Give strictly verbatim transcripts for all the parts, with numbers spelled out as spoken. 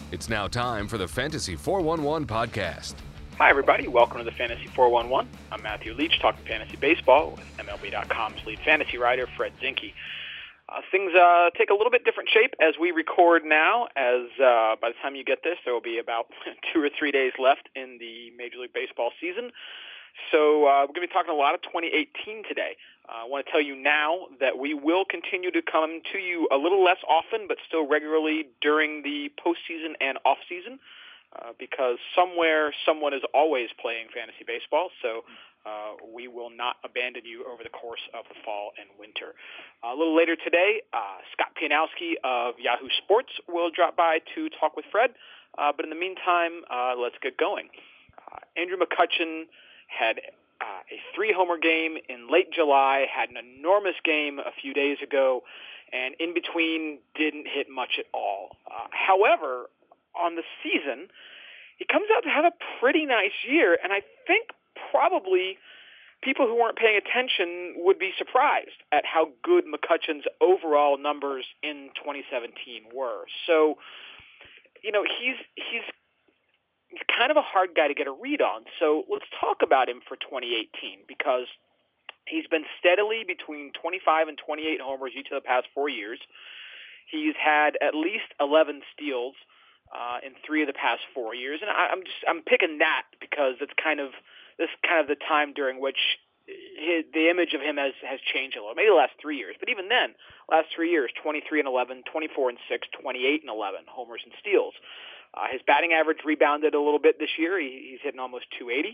It's now time for the Fantasy four one one podcast. Hi, everybody. Welcome to the Fantasy four one one. I'm Matthew Leach, talking fantasy baseball with M L B dot com's lead fantasy writer, Fred Zinke. Uh, things uh, take a little bit different shape as we record now, as uh, by the time you get this, there will be about two or three days left in the Major League Baseball season. So uh, we're going to be talking a lot of twenty eighteen today. Uh, I want to tell you now that we will continue to come to you a little less often, but still regularly during the postseason and off-season, uh, because somewhere someone is always playing fantasy baseball. So uh, we will not abandon you over the course of the fall and winter. Uh, a little later today, uh, Scott Pianowski of Yahoo Sports will drop by to talk with Fred. Uh, but in the meantime, uh, let's get going. Uh, Andrew McCutchen had uh, a three-homer game in late July, had an enormous game a few days ago, and in between didn't hit much at all. Uh, however, on the season, he comes out to have a pretty nice year, and I think probably people who weren't paying attention would be surprised at how good McCutchen's overall numbers in twenty seventeen were. So, you know, he's he's He's kind of a hard guy to get a read on. So let's talk about him for twenty eighteen, because he's been steadily between twenty-five and twenty-eight homers each of the past four years. He's had at least eleven steals uh, in three of the past four years, and I, I'm just I'm picking that because it's kind of this is kind of the time during which his, the image of him has has changed a little. Maybe the last three years, but even then, last three years: twenty-three and eleven, twenty-four and six, twenty-eight and eleven homers and steals. Uh, his batting average rebounded a little bit this year. He, he's hitting almost two eighty.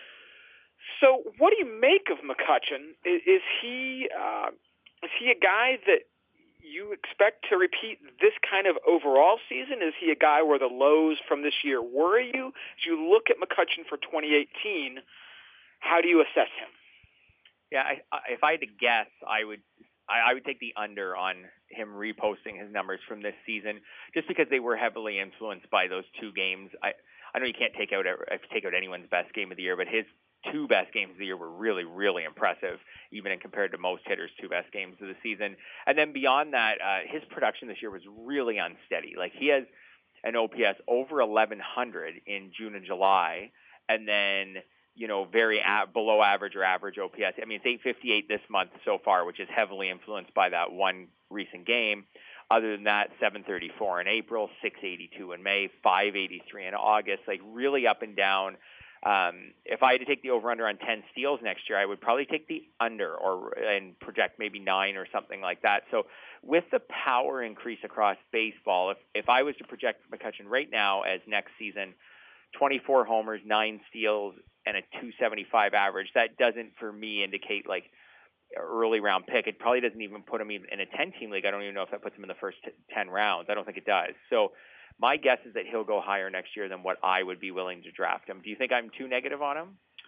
So, what do you make of McCutchen? Is, is he uh, is he a guy that you expect to repeat this kind of overall season? Is he a guy where the lows from this year worry you? As you look at McCutchen for twenty eighteen, how do you assess him? Yeah, I, I, if I had to guess, I would I, I would take the under on him reposting his numbers from this season, just because they were heavily influenced by those two games. I, I know you can't take out take out anyone's best game of the year, but his two best games of the year were really, really impressive, even in compared to most hitters' two best games of the season. And then beyond that, uh, his production this year was really unsteady. Like, he has an O P S over eleven hundred in June and July, and then, you know, very a- below average or average O P S. I mean, it's eight fifty-eight this month so far, which is heavily influenced by that one recent game. Other than that, seven thirty-four in April, six eighty-two in May, five eighty-three in August, like really up and down. Um, if I had to take the over-under on ten steals next year, I would probably take the under or and project maybe nine or something like that. So with the power increase across baseball, if, if I was to project McCutchen right now as next season, twenty-four homers, nine steals, and a two seventy-five average, that doesn't, for me, indicate like early round pick. It probably doesn't even put him in a ten-team league. I don't even know if that puts him in the first ten rounds. I don't think it does. So my guess is that he'll go higher next year than what I would be willing to draft him. Do you think I'm too negative on him?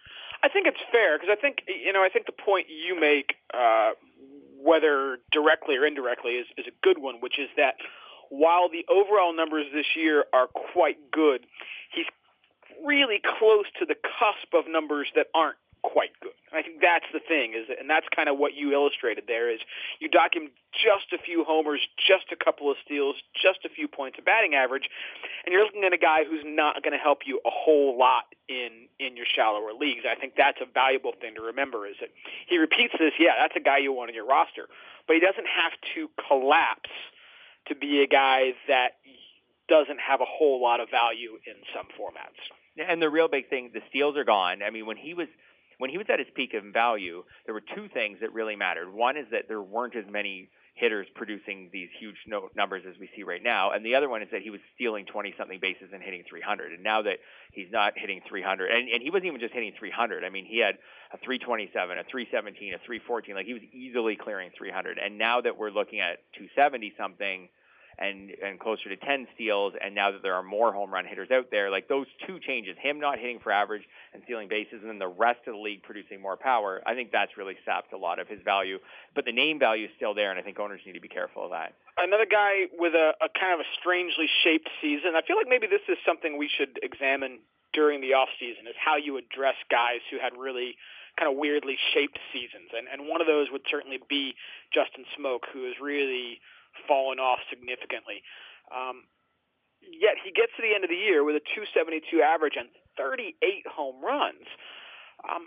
I think it's fair, because I think, you know, I think the point you make, uh, whether directly or indirectly, is, is a good one, which is that while the overall numbers this year are quite good, he's really close to the cusp of numbers that aren't quite good. And I think that's the thing, is, and that's kind of what you illustrated there, is you dock him just a few homers, just a couple of steals, just a few points of batting average, and you're looking at a guy who's not going to help you a whole lot in, in your shallower leagues. I think that's a valuable thing to remember, is that he repeats this, yeah, that's a guy you want on your roster, but he doesn't have to collapse to be a guy that doesn't have a whole lot of value in some formats. And the real big thing, the steals are gone. I mean, when he was when he was at his peak of value, there were two things that really mattered. One is that there weren't as many hitters producing these huge no- numbers as we see right now, and the other one is that he was stealing twenty-something bases and hitting three hundred. And now that he's not hitting three hundred, and, and he wasn't even just hitting three hundred. I mean, he had a three twenty-seven, a three seventeen, a three fourteen. Like, he was easily clearing three hundred. And now that we're looking at two seventy-something, and and closer to ten steals, and now that there are more home run hitters out there, like those two changes, him not hitting for average and stealing bases, and then the rest of the league producing more power, I think that's really sapped a lot of his value. But the name value is still there, and I think owners need to be careful of that. Another guy with a, a kind of a strangely shaped season, I feel like maybe this is something we should examine during the off season, is how you address guys who had really kind of weirdly shaped seasons. And, and one of those would certainly be Justin Smoak, who has really fallen off significantly. Um, yet he gets to the end of the year with a two seventy-two average and thirty-eight home runs. Um,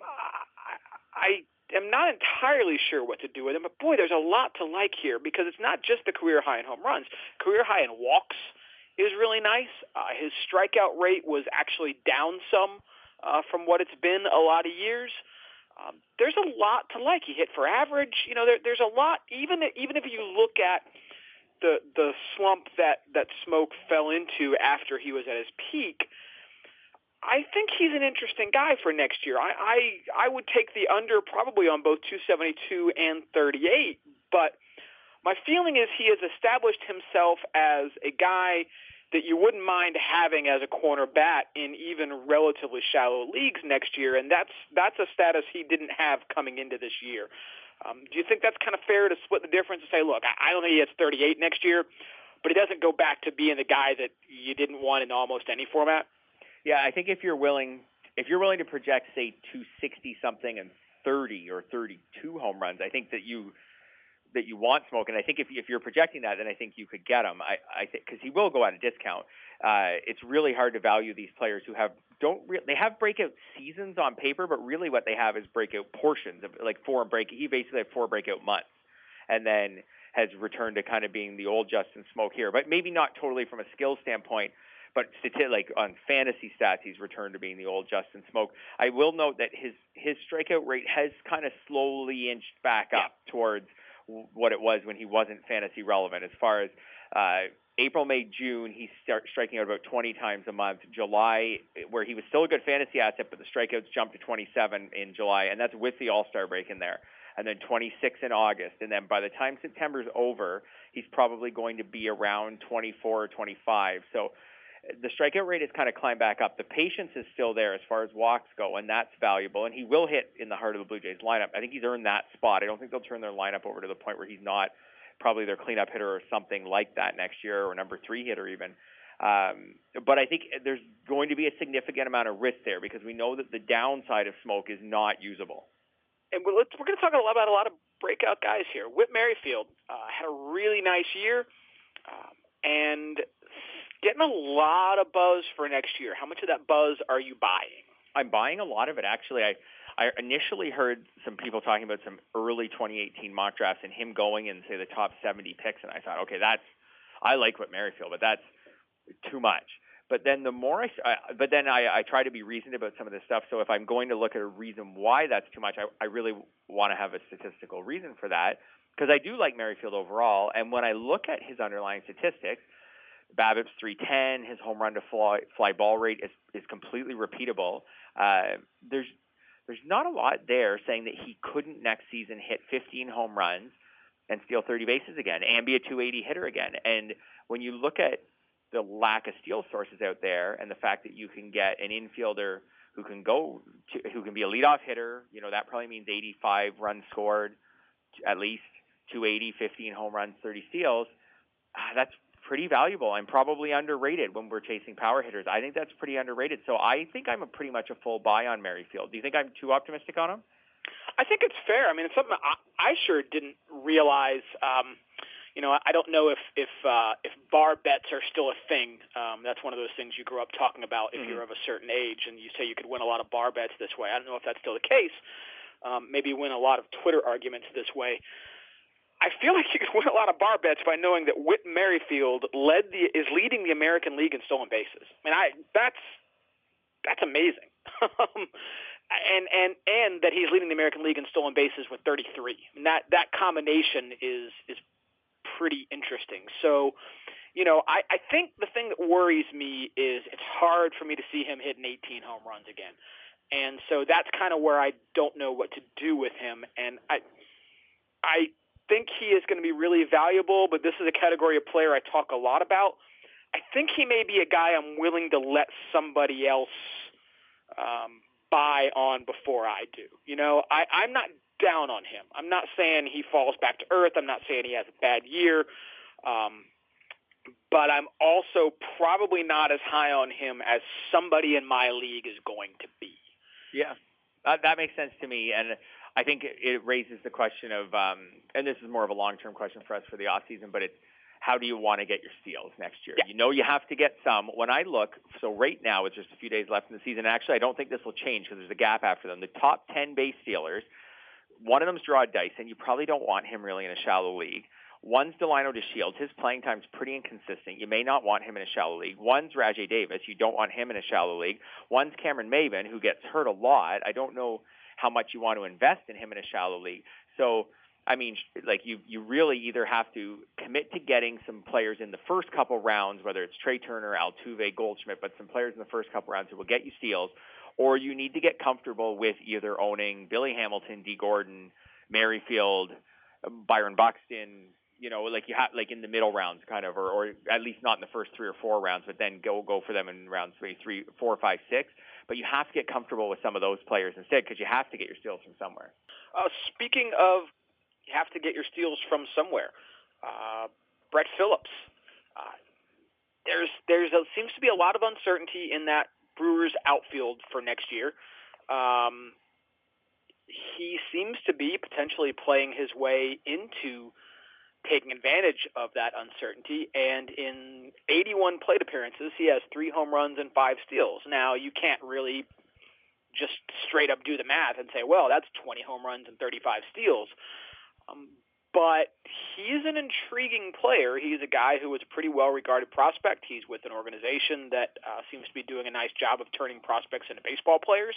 I, I am not entirely sure what to do with him, but boy, there's a lot to like here because it's not just the career high in home runs. Career high in walks is really nice. Uh, his strikeout rate was actually down some uh, from what it's been a lot of years. Um, there's a lot to like. He hit for average. You know, there, there's a lot. Even even if you look at the the slump that that Smoke fell into after he was at his peak, I think he's an interesting guy for next year. I I, I would take the under probably on both two seventy-two and thirty-eight, but my feeling is he has established himself as a guy that you wouldn't mind having as a corner bat in even relatively shallow leagues next year, and that's that's a status he didn't have coming into this year. Um, do you think that's kind of fair to split the difference and say, look, I don't think he hits thirty-eight next year, but he doesn't go back to being the guy that you didn't want in almost any format? Yeah, I think if you're willing, if you're willing to project, say, two sixty something and thirty or thirty-two home runs, I think that you that you want Smoke, and I think if if you're projecting that, then I think you could get him. I I think because he will go at a discount. Uh, it's really hard to value these players who have don't re- they have breakout seasons on paper, but really what they have is breakout portions of like four break. He basically had four breakout months, and then has returned to kind of being the old Justin Smoke here, but maybe not totally from a skill standpoint. But like on fantasy stats, he's returned to being the old Justin Smoke. I will note that his his strikeout rate has kind of slowly inched back up yeah. towards what it was when he wasn't fantasy relevant. As far as uh, April, May, June, he started striking out about twenty times a month. July, where he was still a good fantasy asset, but the strikeouts jumped to twenty-seven in July, and that's with the All-Star break in there. And then twenty-six in August. And then by the time September's over, he's probably going to be around twenty-four or twenty-five. So the strikeout rate has kind of climbed back up. The patience is still there as far as walks go, and that's valuable. And he will hit in the heart of the Blue Jays lineup. I think he's earned that spot. I don't think they'll turn their lineup over to the point where he's not probably their cleanup hitter or something like that next year, or number three hitter even. Um, but I think there's going to be a significant amount of risk there because we know that the downside of Smoke is not usable. And we're, let's, we're going to talk a lot about a lot of breakout guys here. Whit Merrifield uh, had a really nice year, um, and getting a lot of buzz for next year. How much of that buzz are you buying? I'm buying a lot of it. Actually, I, I initially heard some people talking about some early twenty eighteen mock drafts and him going in, say, the top seventy picks, and I thought, okay, that's I like Whit Merrifield, but that's too much. But then the more I, I but then I, I try to be reasoned about some of this stuff. So if I'm going to look at a reason why that's too much, I, I really want to have a statistical reason for that because I do like Merrifield overall. And when I look at his underlying statistics, BABIP's three ten, his home run to fly, fly ball rate is, is completely repeatable. Uh, there's there's not a lot there saying that he couldn't next season hit fifteen home runs and steal thirty bases again and be a two eighty hitter again. And when you look at the lack of steal sources out there and the fact that you can get an infielder who can go to, who can be a leadoff hitter, you know, that probably means eighty-five runs scored, at least two eighty, fifteen home runs, thirty steals. Uh, that's pretty valuable and probably underrated when we're chasing power hitters. I think that's pretty underrated. So I think I'm a pretty much a full buy on Merrifield. Do you think I'm too optimistic on him? I think it's fair. I mean, it's something I, I sure didn't realize. Um, you know, I don't know if if uh, if bar bets are still a thing. Um, that's one of those things you grew up talking about if mm-hmm. you're of a certain age, and you say you could win a lot of bar bets this way. I don't know if that's still the case. Um, maybe win a lot of Twitter arguments this way. I feel like you could win a lot of bar bets by knowing that Whit Merrifield led the is leading the American League in stolen bases. I mean, I that's that's amazing, and and and that he's leading the American League in stolen bases with thirty-three. I mean, that that combination is is pretty interesting. So, you know, I, I think the thing that worries me is it's hard for me to see him hitting eighteen home runs again, and so that's kind of where I don't know what to do with him, and I I. think he is going to be really valuable, but this is a category of player I talk a lot about. I think he may be a guy I'm willing to let somebody else um, buy on before I do. You know, I, I'm not down on him. I'm not saying he falls back to earth. I'm not saying he has a bad year. Um, but I'm also probably not as high on him as somebody in my league is going to be. Yeah, that, that makes sense to me. And I think it raises the question of, um, and this is more of a long-term question for us for the offseason, but it's how do you want to get your steals next year? Yeah. You know you have to get some. When I look, so right now it's just a few days left in the season. Actually, I don't think this will change because there's a gap after them. The top ten base stealers, one of them's Gerard Dyson. You probably don't want him really in a shallow league. One's Delino DeShields. His playing time's pretty inconsistent. You may not want him in a shallow league. One's Rajay Davis. You don't want him in a shallow league. One's Cameron Maven, who gets hurt a lot. I don't know how much you want to invest in him in a shallow league. So, I mean, like you, you really either have to commit to getting some players in the first couple rounds, whether it's Trey Turner, Altuve, Goldschmidt, but some players in the first couple rounds who will get you steals, or you need to get comfortable with either owning Billy Hamilton, D. Gordon, Merrifield, Byron Buxton, you know, like you have, like in the middle rounds kind of, or, or at least not in the first three or four rounds, but then go, go for them in rounds three, three, four, five, six. But you have to get comfortable with some of those players instead because you have to get your steals from somewhere. Uh, speaking of, you have to get your steals from somewhere. Uh, Brett Phillips. Uh, there's, there's a, seems to be a lot of uncertainty in that Brewers outfield for next year. Um, he seems to be potentially playing his way into taking advantage of that uncertainty, and in eighty-one plate appearances, he has three home runs and five steals. Now, you can't really just straight up do the math and say, well, that's twenty home runs and thirty-five steals. Um, but he's an intriguing player. He's a guy who is a pretty well-regarded prospect. He's with an organization that uh, seems to be doing a nice job of turning prospects into baseball players.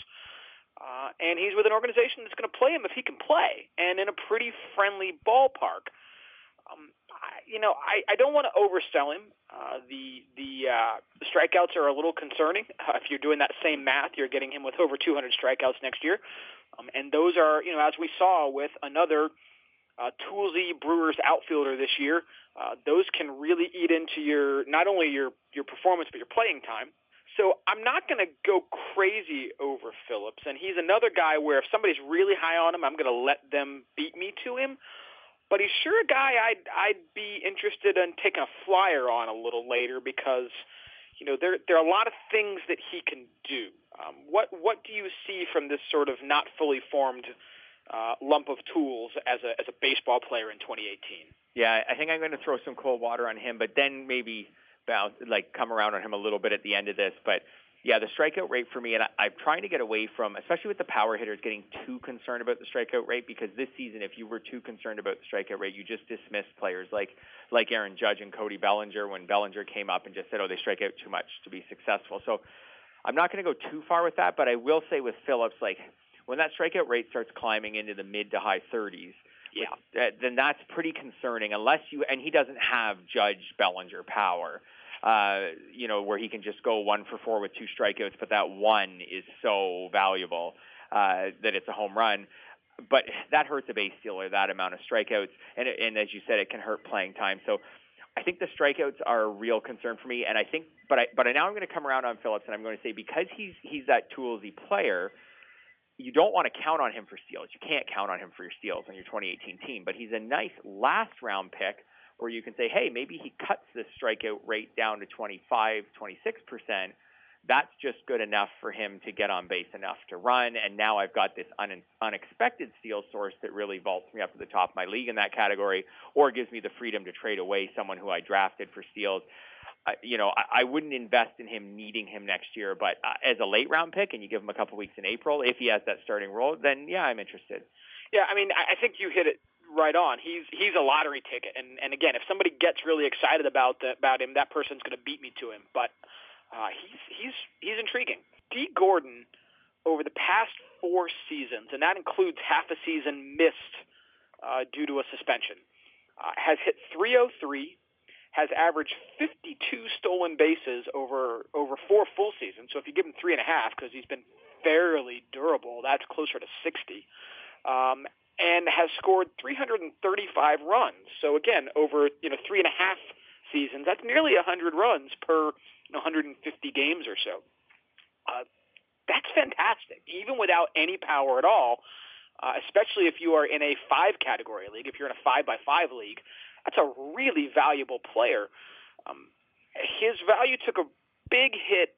Uh, and he's with an organization that's going to play him if he can play, and in a pretty friendly ballpark. Um, I, you know, I, I don't want to oversell him. Uh, the the, uh, the strikeouts are a little concerning. Uh, if you're doing that same math, you're getting him with over two hundred strikeouts next year. Um, and those are, you know, as we saw with another uh, toolsy Brewers outfielder this year, uh, those can really eat into your not only your, your performance but your playing time. So I'm not going to go crazy over Phillips. And he's another guy where if somebody's really high on him, I'm going to let them beat me to him. But he's sure a guy I'd I'd be interested in taking a flyer on a little later because, you know, there there are a lot of things that he can do. Um, what what do you see from this sort of not fully formed uh, lump of tools as a as a baseball player in twenty eighteen? Yeah, I think I'm going to throw some cold water on him, but then maybe bounce like come around on him a little bit at the end of this. But yeah, the strikeout rate for me, and I, I'm trying to get away from, especially with the power hitters, getting too concerned about the strikeout rate because this season, if you were too concerned about the strikeout rate, you just dismissed players like like Aaron Judge and Cody Bellinger when Bellinger came up and just said, oh, they strike out too much to be successful. So I'm not going to go too far with that, but I will say with Phillips, like when that strikeout rate starts climbing into the mid to high thirties, yeah, with, uh, then that's pretty concerning unless you, and he doesn't have Judge Bellinger power. Uh, you know, where he can just go one for four with two strikeouts, but that one is so valuable uh, that it's a home run. But that hurts a base stealer, that amount of strikeouts, and, it, and as you said, it can hurt playing time. So I think the strikeouts are a real concern for me, and I think, but I, but I, now I'm going to come around on Phillips, and I'm going to say because he's he's that toolsy player, you don't want to count on him for steals. You can't count on him for your steals on your twenty eighteen team, but he's a nice last round pick. Or you can say, hey, maybe he cuts this strikeout rate down to twenty-five, twenty-six percent. That's just good enough for him to get on base enough to run. And now I've got this un- unexpected steal source that really vaults me up to the top of my league in that category, or gives me the freedom to trade away someone who I drafted for steals. Uh, you know, I, I wouldn't invest in him needing him next year, but uh, as a late round pick and you give him a couple weeks in April, if he has that starting role, then yeah, I'm interested. Yeah, I mean, I think you hit it right on. He's he's a lottery ticket, and and again, if somebody gets really excited about the, about him, that person's going to beat me to him. But uh, he's he's he's intriguing. D. Gordon, over the past four seasons, and that includes half a season missed uh, due to a suspension, uh, has hit three oh three, has averaged fifty-two stolen bases over over four full seasons. So if you give him three and a half, because he's been fairly durable, that's closer to sixty. Um, and has scored three hundred thirty-five runs. So again, over you know three and a half seasons, that's nearly one hundred runs per you know, one hundred fifty games or so. Uh, that's fantastic, even without any power at all. Uh, especially if you are in a five-category league, if you're in a five-by-five league, that's a really valuable player. Um, his value took a big hit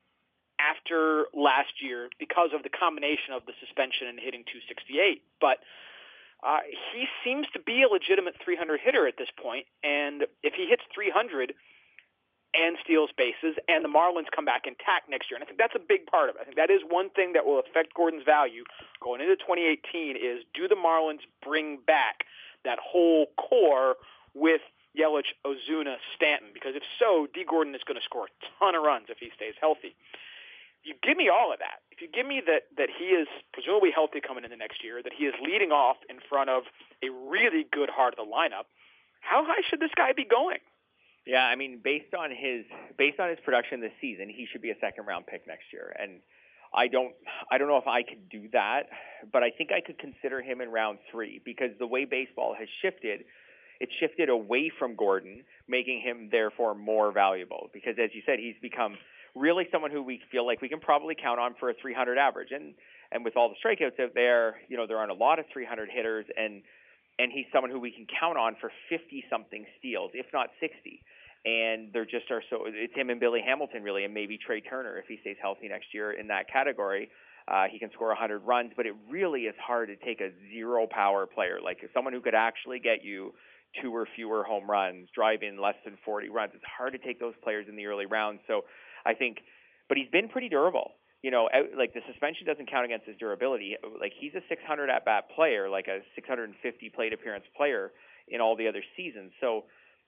after last year because of the combination of the suspension and hitting two sixty-eight, but Uh, he seems to be a legitimate three hundred hitter at this point, and if he hits three hundred and steals bases, and the Marlins come back intact next year, and I think that's a big part of it. I think that is one thing that will affect Gordon's value going into twenty eighteen is, do the Marlins bring back that whole core with Yelich, Ozuna, Stanton? Because if so, D. Gordon is going to score a ton of runs if he stays healthy. You give me all of that. If you give me that, that he is presumably healthy coming into next year, that he is leading off in front of a really good heart of the lineup, how high should this guy be going? Yeah, I mean, based on his based on his production this season, he should be a second round pick next year. And I don't I don't know if I could do that, but I think I could consider him in round three, because the way baseball has shifted, it's shifted away from Gordon, making him therefore more valuable. Because as you said, he's become really someone who we feel like we can probably count on for a three hundred average. And and with all the strikeouts out there, you know, there aren't a lot of three hundred hitters, and and he's someone who we can count on for fifty-something steals, if not sixty. And there just are so it's him and Billy Hamilton really, and maybe Trey Turner if he stays healthy next year in that category. Uh, he can score one hundred runs, but it really is hard to take a zero power player, like someone who could actually get you two or fewer home runs, drive in less than forty runs. It's hard to take those players in the early rounds. So I think, but he's been pretty durable. You know, like the suspension doesn't count against his durability. Like he's a six hundred at bat player, like a six hundred fifty plate appearance player in all the other seasons. So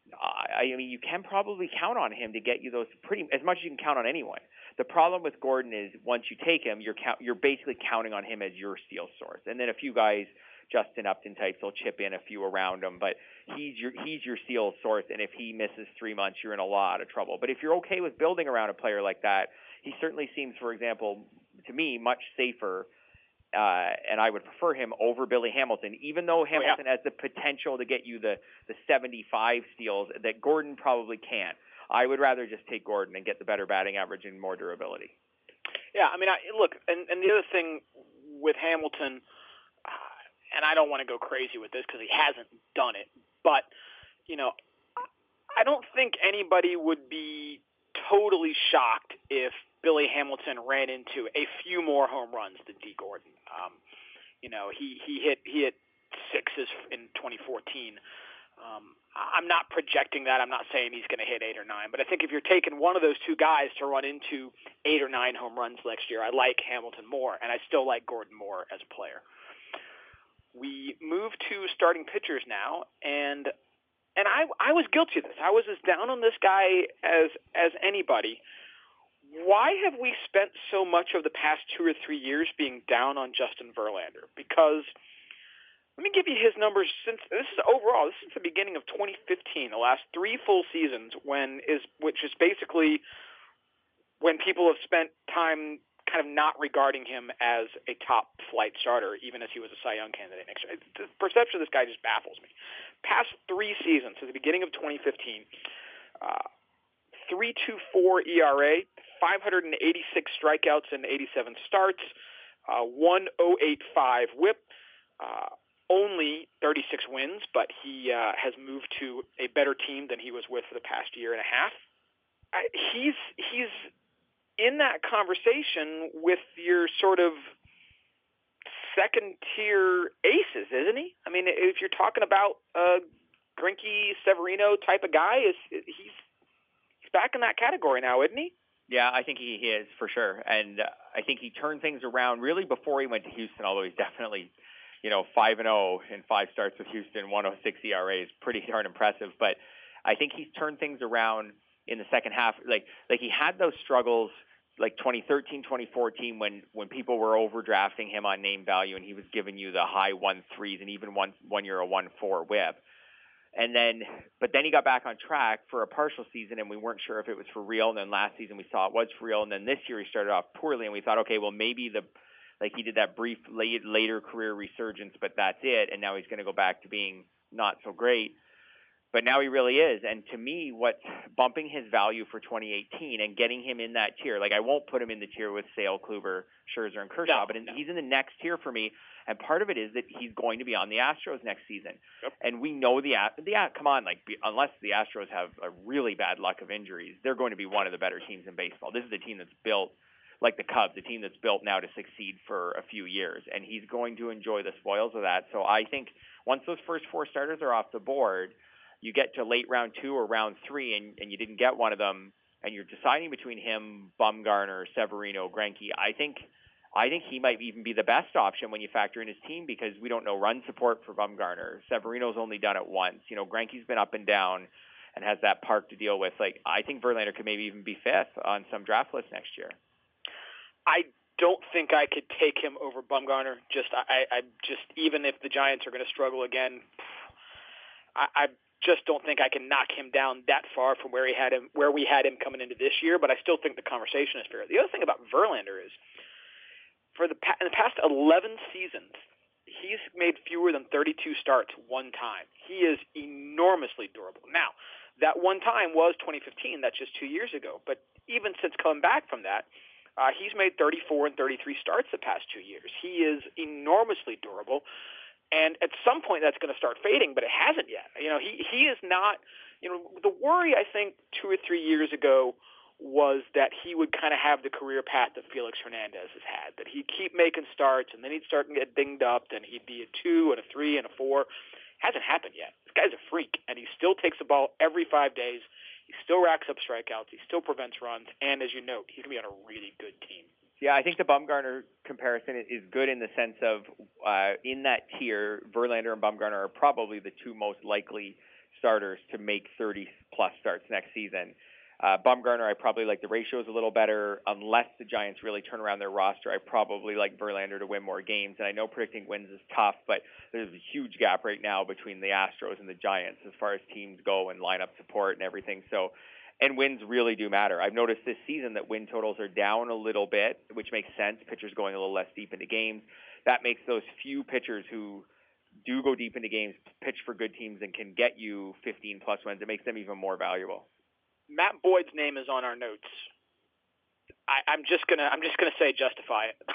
I mean, you can probably count on him to get you those pretty as much as you can count on anyone. The problem with Gordon is once you take him, you're count, you're basically counting on him as your steal source, and then a few guys, Justin Upton types, will chip in a few around him. But he's your he's your steal source, and if he misses three months, you're in a lot of trouble. But if you're okay with building around a player like that, he certainly seems, for example, to me, much safer. Uh, and I would prefer him over Billy Hamilton, even though Hamilton oh, yeah. has the potential to get you the, the seventy-five steals that Gordon probably can't. I would rather just take Gordon and get the better batting average and more durability. Yeah, I mean, I, look, and, and the other thing with Hamilton, uh, and I don't want to go crazy with this because he hasn't done it, but, you know, I don't think anybody would be totally shocked if Billy Hamilton ran into a few more home runs than D. Gordon. Um, you know, he, he hit he hit sixes in twenty fourteen. Um, I'm not projecting that. I'm not saying he's going to hit eight or nine. But I think if you're taking one of those two guys to run into eight or nine home runs next year, I like Hamilton more, and I still like Gordon more as a player. We move to starting pitchers now, and and I I was guilty of this. I was as down on this guy as as anybody. Why have we spent so much of the past two or three years being down on Justin Verlander? Because let me give you his numbers since this is overall. This is the beginning of twenty fifteen, the last three full seasons, when is which is basically when people have spent time kind of not regarding him as a top flight starter, even as he was a Cy Young candidate next year. The perception of this guy just baffles me. Past three seasons, at the beginning of twenty fifteen, uh, three point two four E R A, five hundred eighty-six strikeouts and eighty-seven starts, uh, one point oh eight five whip, uh, only thirty-six wins, but he uh, has moved to a better team than he was with for the past year and a half. I, he's he's in that conversation with your sort of second-tier aces, isn't he? I mean, if you're talking about a Greinke, Severino type of guy, is he's back in that category now, isn't he? Yeah, I think he, he is for sure. And uh, I think he turned things around really before he went to Houston, although he's definitely, you know, five and oh in five starts with Houston, one oh six E R A is pretty darn impressive. But I think he's turned things around in the second half. Like, like he had those struggles like twenty thirteen, twenty fourteen when, when people were overdrafting him on name value and he was giving you the high one threes and even one, one year a one four whip. And then, but then he got back on track for a partial season, and we weren't sure if it was for real. And then last season we saw it was for real. And then this year he started off poorly, and we thought, okay, well maybe the, like he did that brief late, later career resurgence, but that's it. And now he's going to go back to being not so great. But now he really is. And to me, what's bumping his value for twenty eighteen and getting him in that tier, like I won't put him in the tier with Sale, Kluber, Scherzer, and Kershaw, no, but in, no. he's in the next tier for me. And part of it is that he's going to be on the Astros next season. Yep. And we know the, the come on, like unless the Astros have a really bad luck of injuries, they're going to be one of the better teams in baseball. This is a team that's built like the Cubs, a team that's built now to succeed for a few years, and he's going to enjoy the spoils of that. So I think once those first four starters are off the board, you get to late round two or round three, and, and you didn't get one of them, and you're deciding between him, Bumgarner, Severino, Greinke. I think I think he might even be the best option when you factor in his team, because we don't know run support for Bumgarner. Severino's only done it once. You know, Greinke's been up and down and has that park to deal with. Like, I think Verlander could maybe even be fifth on some draft lists next year. I don't think I could take him over Bumgarner. Just I, I just even if the Giants are going to struggle again, I, I just don't think I can knock him down that far from where he had him, where we had him coming into this year. But I still think the conversation is fair. The other thing about Verlander is, for the in the past eleven seasons, he's made fewer than thirty-two starts one time. He is enormously durable. Now, that one time was twenty fifteen. That's just two years ago. But even since coming back from that, uh, he's made thirty-four and thirty-three starts the past two years. He is enormously durable. And at some point, that's going to start fading, but it hasn't yet. You know, he, he is not, you know, the worry, I think, two or three years ago was that he would kind of have the career path that Felix Hernandez has had, that he'd keep making starts, and then he'd start to get dinged up, and he'd be a two and a three and a four. Hasn't happened yet. This guy's a freak, and he still takes the ball every five days. He still racks up strikeouts. He still prevents runs, and as you note, he's going to be on a really good team. Yeah, I think the Bumgarner comparison is good in the sense of uh, in that tier, Verlander and Bumgarner are probably the two most likely starters to make thirty-plus starts next season. Uh, Bumgarner, I probably like the ratios a little better. Unless the Giants really turn around their roster, I probably like Verlander to win more games. And I know predicting wins is tough, but there's a huge gap right now between the Astros and the Giants as far as teams go and lineup support and everything. So, and wins really do matter. I've noticed this season that win totals are down a little bit, which makes sense. Pitchers going a little less deep into games. That makes those few pitchers who do go deep into games pitch for good teams and can get you fifteen plus wins. It makes them even more valuable. Matt Boyd's name is on our notes. I, I'm just gonna I'm just gonna say justify it.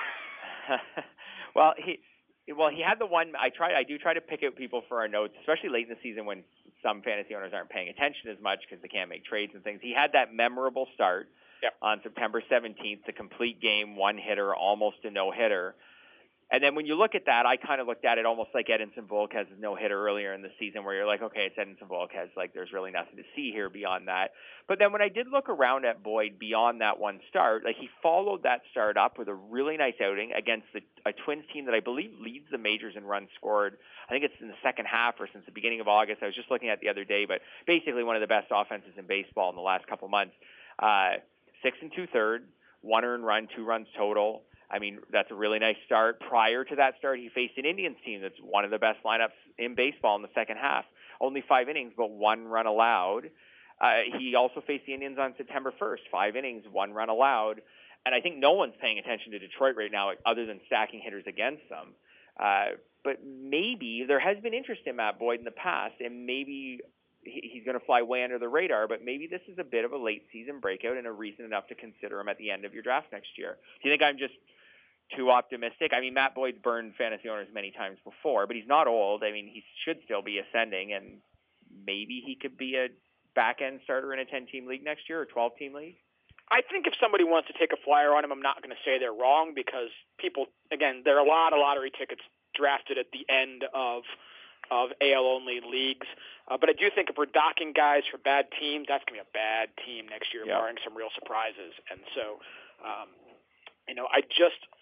well, he well he had the one. I try I do try to pick out people for our notes, especially late in the season when some fantasy owners aren't paying attention as much because they can't make trades and things. He had that memorable start yep. on September seventeenth, the complete game, one hitter, almost a no hitter. And then when you look at that, I kind of looked at it almost like Edinson Volquez's no-hitter earlier in the season where you're like, okay, it's Edinson Volquez. Like, there's really nothing to see here beyond that. But then when I did look around at Boyd beyond that one start, like he followed that start up with a really nice outing against the, a Twins team that I believe leads the majors in runs scored. I think it's in the second half or since the beginning of August. I was just looking at the other day, but basically one of the best offenses in baseball in the last couple months. Uh, six and two-thirds, one earned run, two runs total. I mean, that's a really nice start. Prior to that start, he faced an Indians team that's one of the best lineups in baseball in the second half. Only five innings, but one run allowed. Uh, he also faced the Indians on September first. Five innings, one run allowed. And I think no one's paying attention to Detroit right now other than stacking hitters against them. Uh, but maybe there has been interest in Matt Boyd in the past, and maybe he's going to fly way under the radar, but maybe this is a bit of a late season breakout and a reason enough to consider him at the end of your draft next year. Do you think I'm just too optimistic? I mean, Matt Boyd's burned fantasy owners many times before, but he's not old. I mean, he should still be ascending, and maybe he could be a back-end starter in a ten-team league next year or twelve-team league. I think if somebody wants to take a flyer on him, I'm not going to say they're wrong because people, again, there are a lot of lottery tickets drafted at the end of of A L-only leagues. Uh, but I do think if we're docking guys for bad teams, that's going to be a bad team next year, yeah. barring some real surprises. And so, um, you know, I just –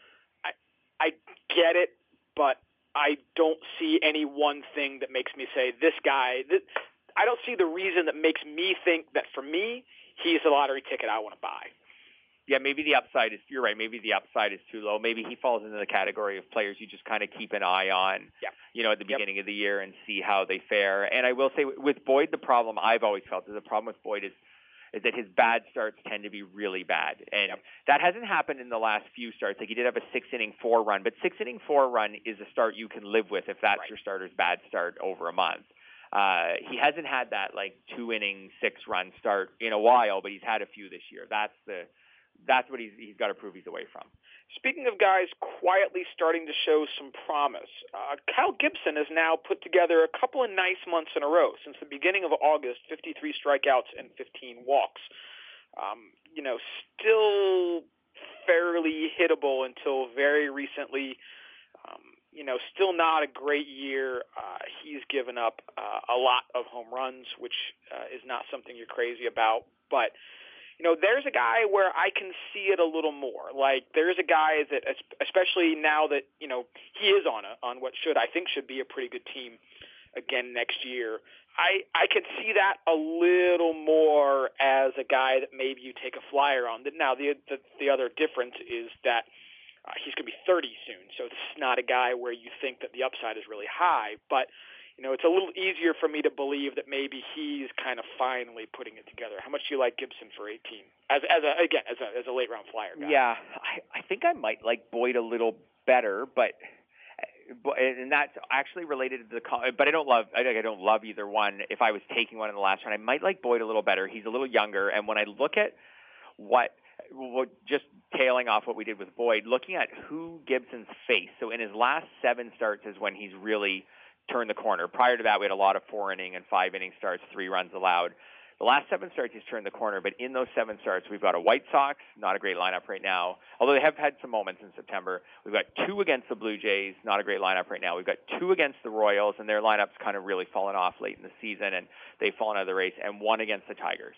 I get it, but I don't see any one thing that makes me say this guy this, I don't see the reason that makes me think that for me, he's a lottery ticket I want to buy. Yeah, maybe the upside is, you're right, maybe the upside is too low. Maybe he falls into the category of players you just kind of keep an eye on, yeah. you know, at the beginning yep. of the year and see how they fare. And I will say with Boyd, the problem I've always felt is the problem with Boyd is is that his bad starts tend to be really bad. And yep. that hasn't happened in the last few starts. Like he did have a six-inning four-run, but six-inning four-run is a start you can live with if that's right. your starter's bad start over a month. Uh, he hasn't had that like two-inning, six-run start in a while, but he's had a few this year. That's the that's what he's he's got to prove he's away from. Speaking of guys quietly starting to show some promise, uh, Kyle Gibson has now put together a couple of nice months in a row. Since the beginning of August, fifty-three strikeouts and fifteen walks. Um, you know, still fairly hittable until very recently. Um, you know, still not a great year. Uh, he's given up uh, a lot of home runs, which uh, is not something you're crazy about. But, you know, there's a guy where I can see it a little more. Like, there's a guy that, especially now that, you know, he is on a, on what should, I think, should be a pretty good team again next year. I, I could see that a little more as a guy that maybe you take a flyer on. Now, the the, the other difference is that uh, he's going to be thirty soon, so this is not a guy where you think that the upside is really high. But, you know, it's a little easier for me to believe that maybe he's kind of finally putting it together. How much do you like Gibson for eighteen? As as a, again, as a, as a late-round flyer guy. Yeah, I, I think I might like Boyd a little better, but – and that's actually related to the, but I don't love, I don't love either one. If I was taking one in the last round, I might like Boyd a little better. He's a little younger, and when I look at what, what just tailing off what we did with Boyd, looking at who Gibson's faced. So in his last seven starts is when he's really turned the corner. Prior to that, we had a lot of four inning and five inning starts, three runs allowed. The last seven starts, he's turned the corner, but in those seven starts, we've got a White Sox, not a great lineup right now, although they have had some moments in September. We've got two against the Blue Jays, not a great lineup right now. We've got two against the Royals, and their lineup's kind of really fallen off late in the season, and they've fallen out of the race, and one against the Tigers.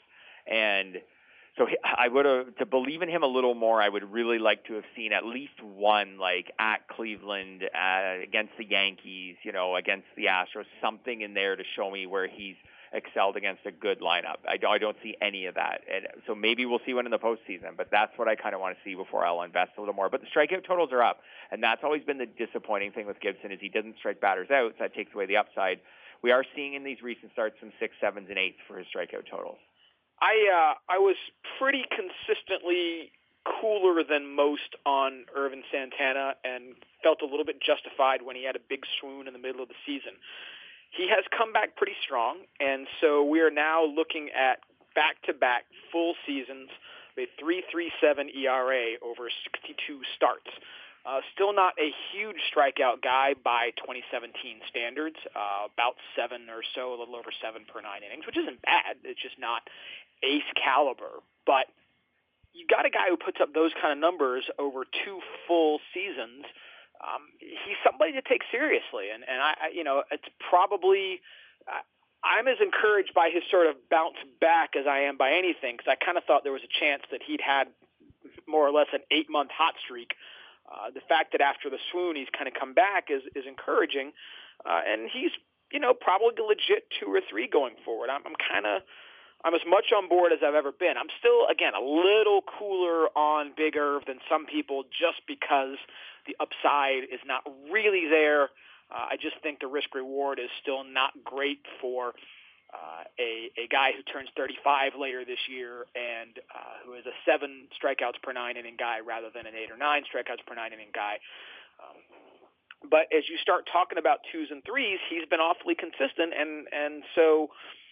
And so I would have, to believe in him a little more, I would really like to have seen at least one, like at Cleveland, uh, against the Yankees, you know, against the Astros, something in there to show me where he's excelled against a good lineup. I don't, I don't see any of that. And so maybe we'll see one in the postseason, but that's what I kind of want to see before I'll invest a little more. But the strikeout totals are up, and that's always been the disappointing thing with Gibson is he doesn't strike batters out, so that takes away the upside. We are seeing in these recent starts some six, sevens, and eights for his strikeout totals. I uh, I was pretty consistently cooler than most on Ervin Santana and felt a little bit justified when he had a big swoon in the middle of the season. He has come back pretty strong, and so we are now looking at back-to-back full seasons with three point three seven E R A over sixty-two starts. Uh, still not a huge strikeout guy by twenty seventeen standards, uh, about seven or so, a little over seven per nine innings, which isn't bad. It's just not ace caliber. But you got a guy who puts up those kind of numbers over two full seasons. Um, he's somebody to take seriously, and, and I, I, you know, it's probably uh, I'm as encouraged by his sort of bounce back as I am by anything, because I kind of thought there was a chance that he'd had more or less an eight-month hot streak. Uh, the fact that after the swoon he's kind of come back is, is encouraging, uh, and he's, you know, probably legit two or three going forward. I'm, I'm kind of I'm as much on board as I've ever been. I'm still, again, a little cooler on Big Irv than some people just because the upside is not really there. Uh, I just think the risk-reward is still not great for uh, a, a guy who turns thirty-five later this year and uh, who is a seven strikeouts per nine inning guy rather than an eight or nine strikeouts per nine inning guy. Um, but as you start talking about twos and threes, he's been awfully consistent, and, and so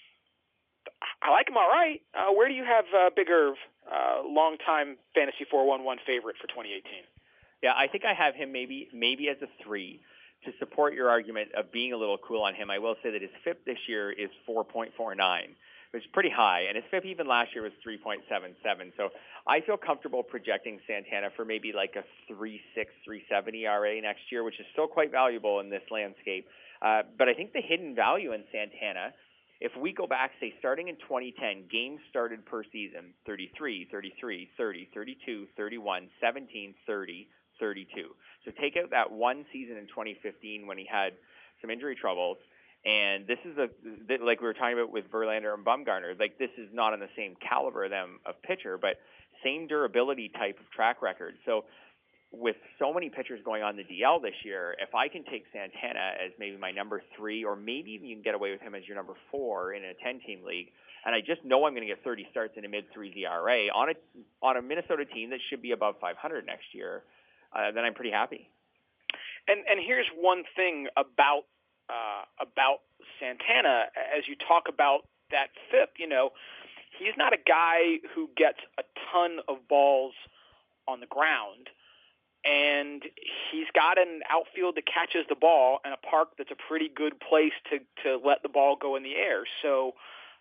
I like him all right. Uh, where do you have uh, Big Irv, uh, longtime Fantasy four one one favorite for twenty eighteen? Yeah, I think I have him maybe maybe as a three. To support your argument of being a little cool on him, I will say that his F I P this year is four point four nine, which is pretty high, and his F I P even last year was three point seven seven. So I feel comfortable projecting Santana for maybe like a three point six, three point seven E R A next year, which is still quite valuable in this landscape. Uh, but I think the hidden value in Santana, if we go back, say, starting in twenty ten, games started per season, thirty-three, thirty-three, thirty, thirty-two, thirty-one, seventeen, thirty, thirty-two. So take out that one season in twenty fifteen when he had some injury troubles, and this is a, like we were talking about with Verlander and Bumgarner, like this is not on the same caliber of them of pitcher, but same durability type of track record. So with so many pitchers going on the D L this year, if I can take Santana as maybe my number three, or maybe even you can get away with him as your number four in a ten-team league, and I just know I'm going to get thirty starts in a mid-threes E R A on a on a Minnesota team that should be above five hundred next year, uh, then I'm pretty happy. And and here's one thing about uh, about Santana, as you talk about that F I P, you know, he's not a guy who gets a ton of balls on the ground, and he's got an outfield that catches the ball and a park that's a pretty good place to, to let the ball go in the air. So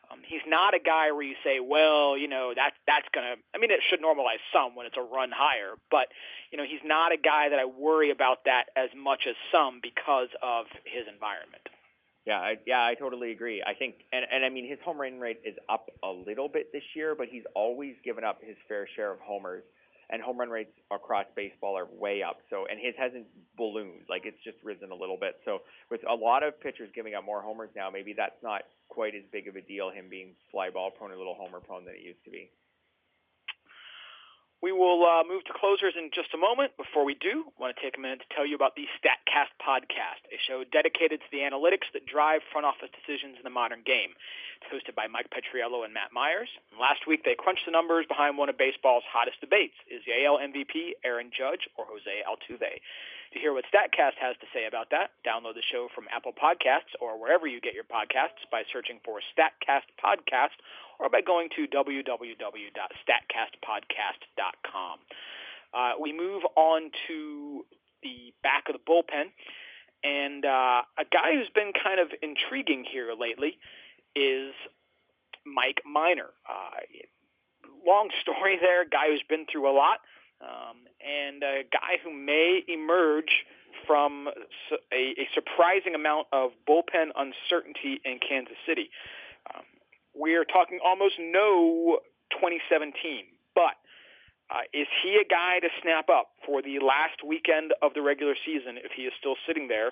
Um, he's not a guy where you say, well, you know, that, that's going to – I mean, it should normalize some when it's a run higher. But, you know, he's not a guy that I worry about that as much as some because of his environment. Yeah, I, yeah, I totally agree. I think – and, and, I mean, his home run rate is up a little bit this year, but he's always given up his fair share of homers. And home run rates across baseball are way up. So, and his hasn't ballooned. Like, it's just risen a little bit. So, with a lot of pitchers giving up more homers now, maybe that's not quite as big of a deal, him being fly ball prone, a little homer prone than it used to be. We will uh, move to closers in just a moment. Before we do, I want to take a minute to tell you about the StatCast podcast, a show dedicated to the analytics that drive front office decisions in the modern game. It's hosted by Mike Petriello and Matt Myers. And last week, they crunched the numbers behind one of baseball's hottest debates. Is the A L M V P Aaron Judge or Jose Altuve? To hear what StatCast has to say about that, download the show from Apple Podcasts or wherever you get your podcasts by searching for StatCast Podcast or by going to w w w dot statcast podcast dot com. Uh, we move on to the back of the bullpen, and uh, a guy who's been kind of intriguing here lately is Mike Minor. Uh, long story there, guy who's been through a lot, um, and a guy who may emerge from a, a surprising amount of bullpen uncertainty in Kansas City. Um, We're talking almost no twenty seventeen, but uh, is he a guy to snap up for the last weekend of the regular season if he is still sitting there?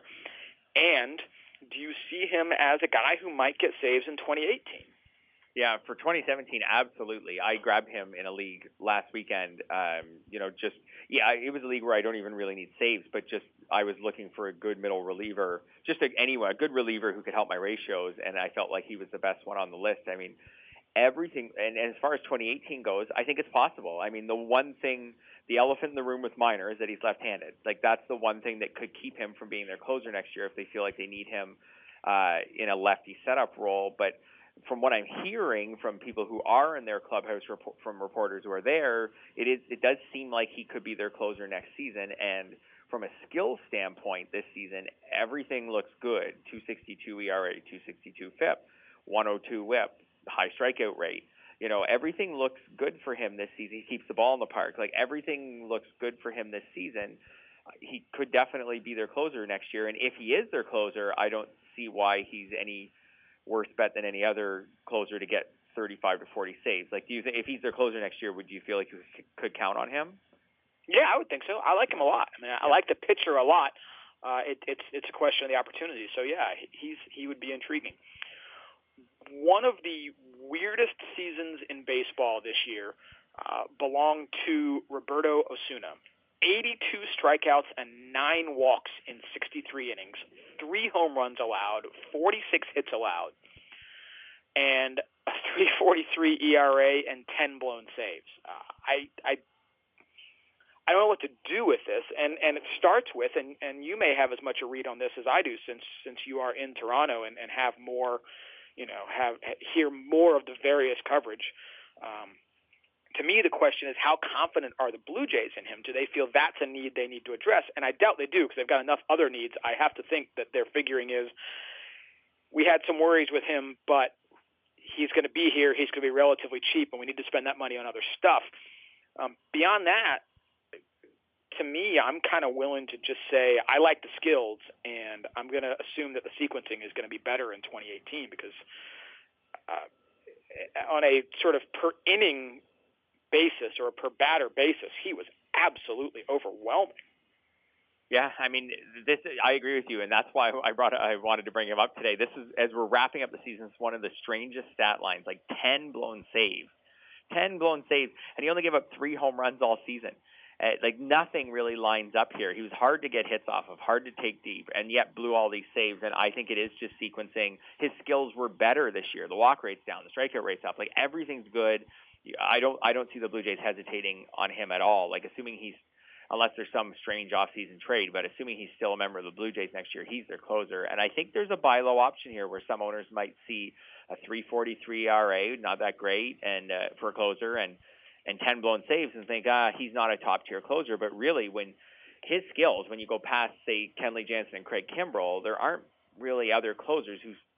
And do you see him as a guy who might get saves in twenty eighteen? Yeah, for twenty seventeen, absolutely. I grabbed him in a league last weekend. Um, you know, just yeah, it was a league where I don't even really need saves, but just I was looking for a good middle reliever, just a, anyway, a good reliever who could help my ratios, and I felt like he was the best one on the list. I mean, everything, and, and as far as twenty eighteen goes, I think it's possible. I mean, the one thing, the elephant in the room with Minor is that he's left-handed. Like, that's the one thing that could keep him from being their closer next year if they feel like they need him uh, in a lefty setup role. But from what I'm hearing from people who are in their clubhouse, report, from reporters who are there, it is it does seem like he could be their closer next season. And from a skill standpoint this season, everything looks good. two sixty-two E R A, two sixty-two F I P, one oh two whip, high strikeout rate. You know, everything looks good for him this season. He keeps the ball in the park. Like, everything looks good for him this season. He could definitely be their closer next year. And if he is their closer, I don't see why he's any worse bet than any other closer to get thirty-five to forty saves. Like, do you think if he's their closer next year, would you feel like you could count on him? Yeah, I would think so. I like him a lot. I mean, I like the pitcher a lot. Uh, it, it's it's a question of the opportunity. So yeah, he's he would be intriguing. One of the weirdest seasons in baseball this year uh, belonged to Roberto Osuna. eighty-two strikeouts and nine walks in sixty-three innings, three home runs allowed, forty-six hits allowed, and a three forty-three E R A and ten blown saves. Uh, I, I I don't know what to do with this, and, and it starts with, and, and you may have as much a read on this as I do since since you are in Toronto and, and have more, you know, have hear more of the various coverage. Um, To me, the question is, how confident are the Blue Jays in him? Do they feel that's a need they need to address? And I doubt they do because they've got enough other needs. I have to think that their figuring is, we had some worries with him, but he's going to be here. He's going to be relatively cheap, and we need to spend that money on other stuff. Um, beyond that, to me, I'm kind of willing to just say I like the skills, and I'm going to assume that the sequencing is going to be better in twenty eighteen because uh, on a sort of per inning basis or a per batter basis, he was absolutely overwhelming. Yeah, I mean, this I agree with you, and that's why I brought I wanted to bring him up today. This is, as we're wrapping up the season, it's one of the strangest stat lines, like ten blown saves. ten blown saves, and he only gave up three home runs all season. Uh, like, nothing really lines up here. He was hard to get hits off of, hard to take deep, and yet blew all these saves, and I think it is just sequencing. His skills were better this year. The walk rate's down, the strikeout rate's up. Like, everything's good. I don't I don't see the Blue Jays hesitating on him at all. Like, assuming he's, unless there's some strange off-season trade, but assuming he's still a member of the Blue Jays next year, he's their closer. And I think there's a buy low option here where some owners might see a three forty-three E R A, not that great, and uh, for a closer, and and ten blown saves, and think, ah, he's not a top-tier closer. But really, when his skills, when you go past, say, Kenley Jansen and Craig Kimbrell, there aren't really other closers whose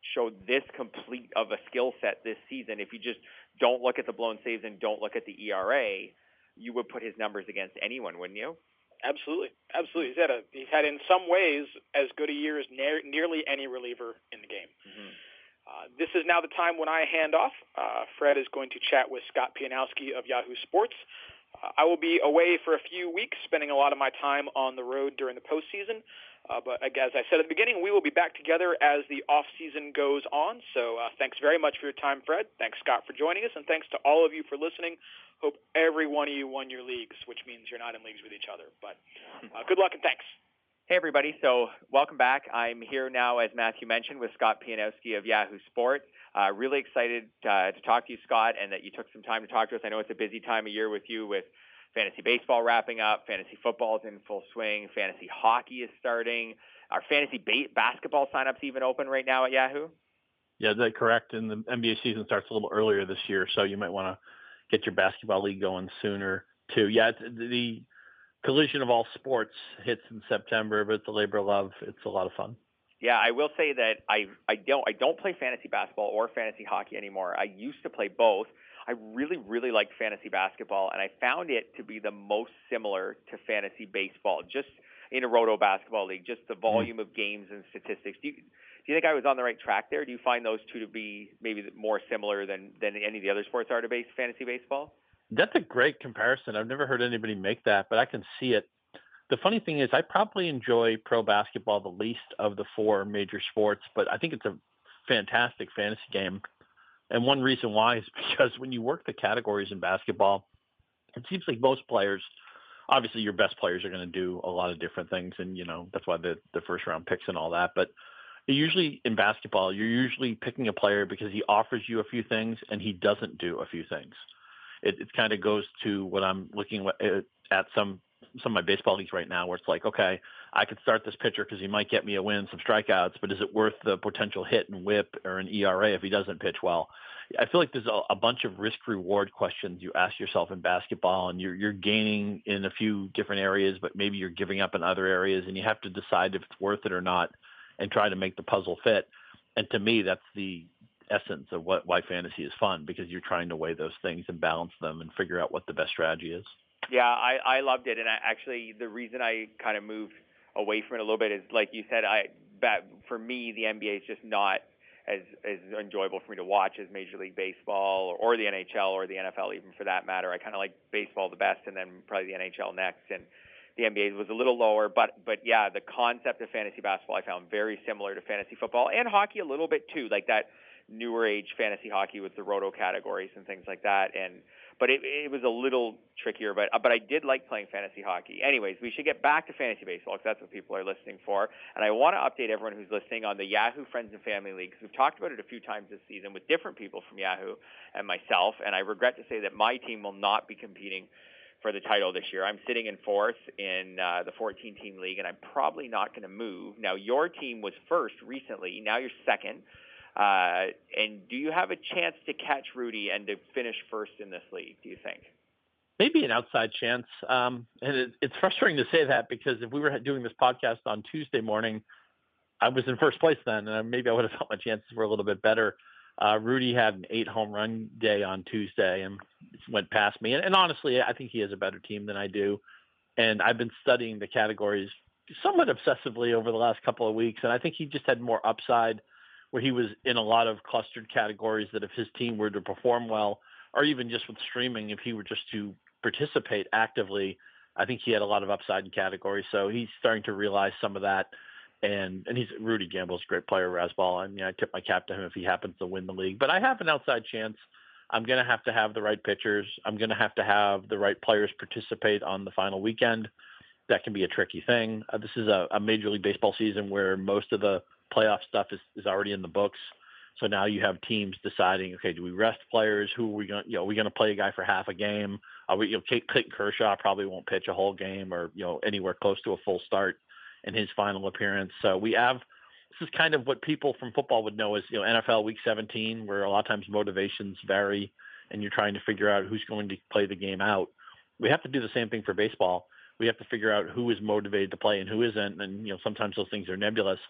showed this complete of a skill set this season. If you just don't look at the blown saves and don't look at the E R A, you would put his numbers against anyone, wouldn't you? Absolutely, absolutely. He's had a he's had in some ways as good a year as ne- nearly any reliever in the game. Mm-hmm. Uh, this is now the time when I hand off. Uh, Fred is going to chat with Scott Pianowski of Yahoo Sports. Uh, I will be away for a few weeks, spending a lot of my time on the road during the postseason. Uh, but as I said at the beginning, we will be back together as the off-season goes on. So uh, thanks very much for your time, Fred. Thanks, Scott, for joining us, and thanks to all of you for listening. Hope every one of you won your leagues, which means you're not in leagues with each other. But uh, good luck and thanks. Hey, everybody. So welcome back. I'm here now, as Matthew mentioned, with Scott Pianowski of Yahoo Sports. Uh, really excited uh, to talk to you, Scott, and that you took some time to talk to us. I know it's a busy time of year with you with fantasy baseball wrapping up, fantasy football is in full swing, fantasy hockey is starting. Our fantasy ba- basketball signups even open right now at Yahoo? Yeah, that's correct. And the N B A season starts a little earlier this year, so you might want to get your basketball league going sooner, too. Yeah, it's, the collision of all sports hits in September, but it's a labor of love. It's a lot of fun. Yeah, I will say that I I don't I don't play fantasy basketball or fantasy hockey anymore. I used to play both. I really, really liked fantasy basketball, and I found it to be the most similar to fantasy baseball, just in a Roto Basketball League, just the volume of games and statistics. Do you, do you think I was on the right track there? Do you find those two to be maybe more similar than, than any of the other sports are to base fantasy baseball? That's a great comparison. I've never heard anybody make that, but I can see it. The funny thing is I probably enjoy pro basketball the least of the four major sports, but I think it's a fantastic fantasy game. And one reason why is because when you work the categories in basketball, it seems like most players, obviously your best players are going to do a lot of different things. And, you know, that's why the, the first round picks and all that. But usually in basketball, you're usually picking a player because he offers you a few things and he doesn't do a few things. It, it kind of goes to what I'm looking at some some of my baseball leagues right now where it's like, okay, I could start this pitcher because he might get me a win, some strikeouts, but is it worth the potential hit and whip or an E R A if he doesn't pitch well? I feel like there's a, a bunch of risk-reward questions you ask yourself in basketball, and you're, you're gaining in a few different areas, but maybe you're giving up in other areas, and you have to decide if it's worth it or not and try to make the puzzle fit. And to me, that's the essence of what why fantasy is fun, because you're trying to weigh those things and balance them and figure out what the best strategy is. Yeah, I, I loved it, and I, actually the reason I kind of moved away from it a little bit is, like you said, I that for me the N B A is just not as as enjoyable for me to watch as Major League Baseball or, or the N H L or the N F L even for that matter. I kind of like baseball the best, and then probably the N H L next, and the N B A was a little lower. But but yeah, the concept of fantasy basketball I found very similar to fantasy football and hockey a little bit too, like that newer age fantasy hockey with the roto categories and things like that. And but it, it was a little trickier, but but I did like playing fantasy hockey. Anyways, we should get back to fantasy baseball because that's what people are listening for. And I want to update everyone who's listening on the Yahoo Friends and Family League, because we've talked about it a few times this season with different people from Yahoo and myself. And I regret to say that my team will not be competing for the title this year. I'm sitting in fourth in uh, the fourteen-team league, and I'm probably not going to move. Now, your team was first recently. Now you're second. Uh, and do you have a chance to catch Rudy and to finish first in this league, do you think? Maybe an outside chance. Um, and it, it's frustrating to say that, because if we were doing this podcast on Tuesday morning, I was in first place then, and maybe I would have thought my chances were a little bit better. Uh, Rudy had an eight home run day on Tuesday and went past me. And, and honestly, I think he has a better team than I do. And I've been studying the categories somewhat obsessively over the last couple of weeks. And I think he just had more upside, where he was in a lot of clustered categories that if his team were to perform well, or even just with streaming, if he were just to participate actively, I think he had a lot of upside in categories. So he's starting to realize some of that. And and he's Rudy Gamble's a great player, Rasball. I mean, I tip my cap to him if he happens to win the league. But I have an outside chance. I'm going to have to have the right pitchers. I'm going to have to have the right players participate on the final weekend. That can be a tricky thing. Uh, this is a, a Major League Baseball season where most of the playoff stuff is, is already in the books. So now you have teams deciding, okay, do we rest players? Who are we going to, you know, are we going to play a guy for half a game? Are we, you know, Clayton Kershaw probably won't pitch a whole game or, you know, anywhere close to a full start in his final appearance. So we have, this is kind of what people from football would know as, you know, N F L week seventeen, where a lot of times motivations vary and you're trying to figure out who's going to play the game out. We have to do the same thing for baseball. We have to figure out who is motivated to play and who isn't. And, you know, sometimes those things are nebulous.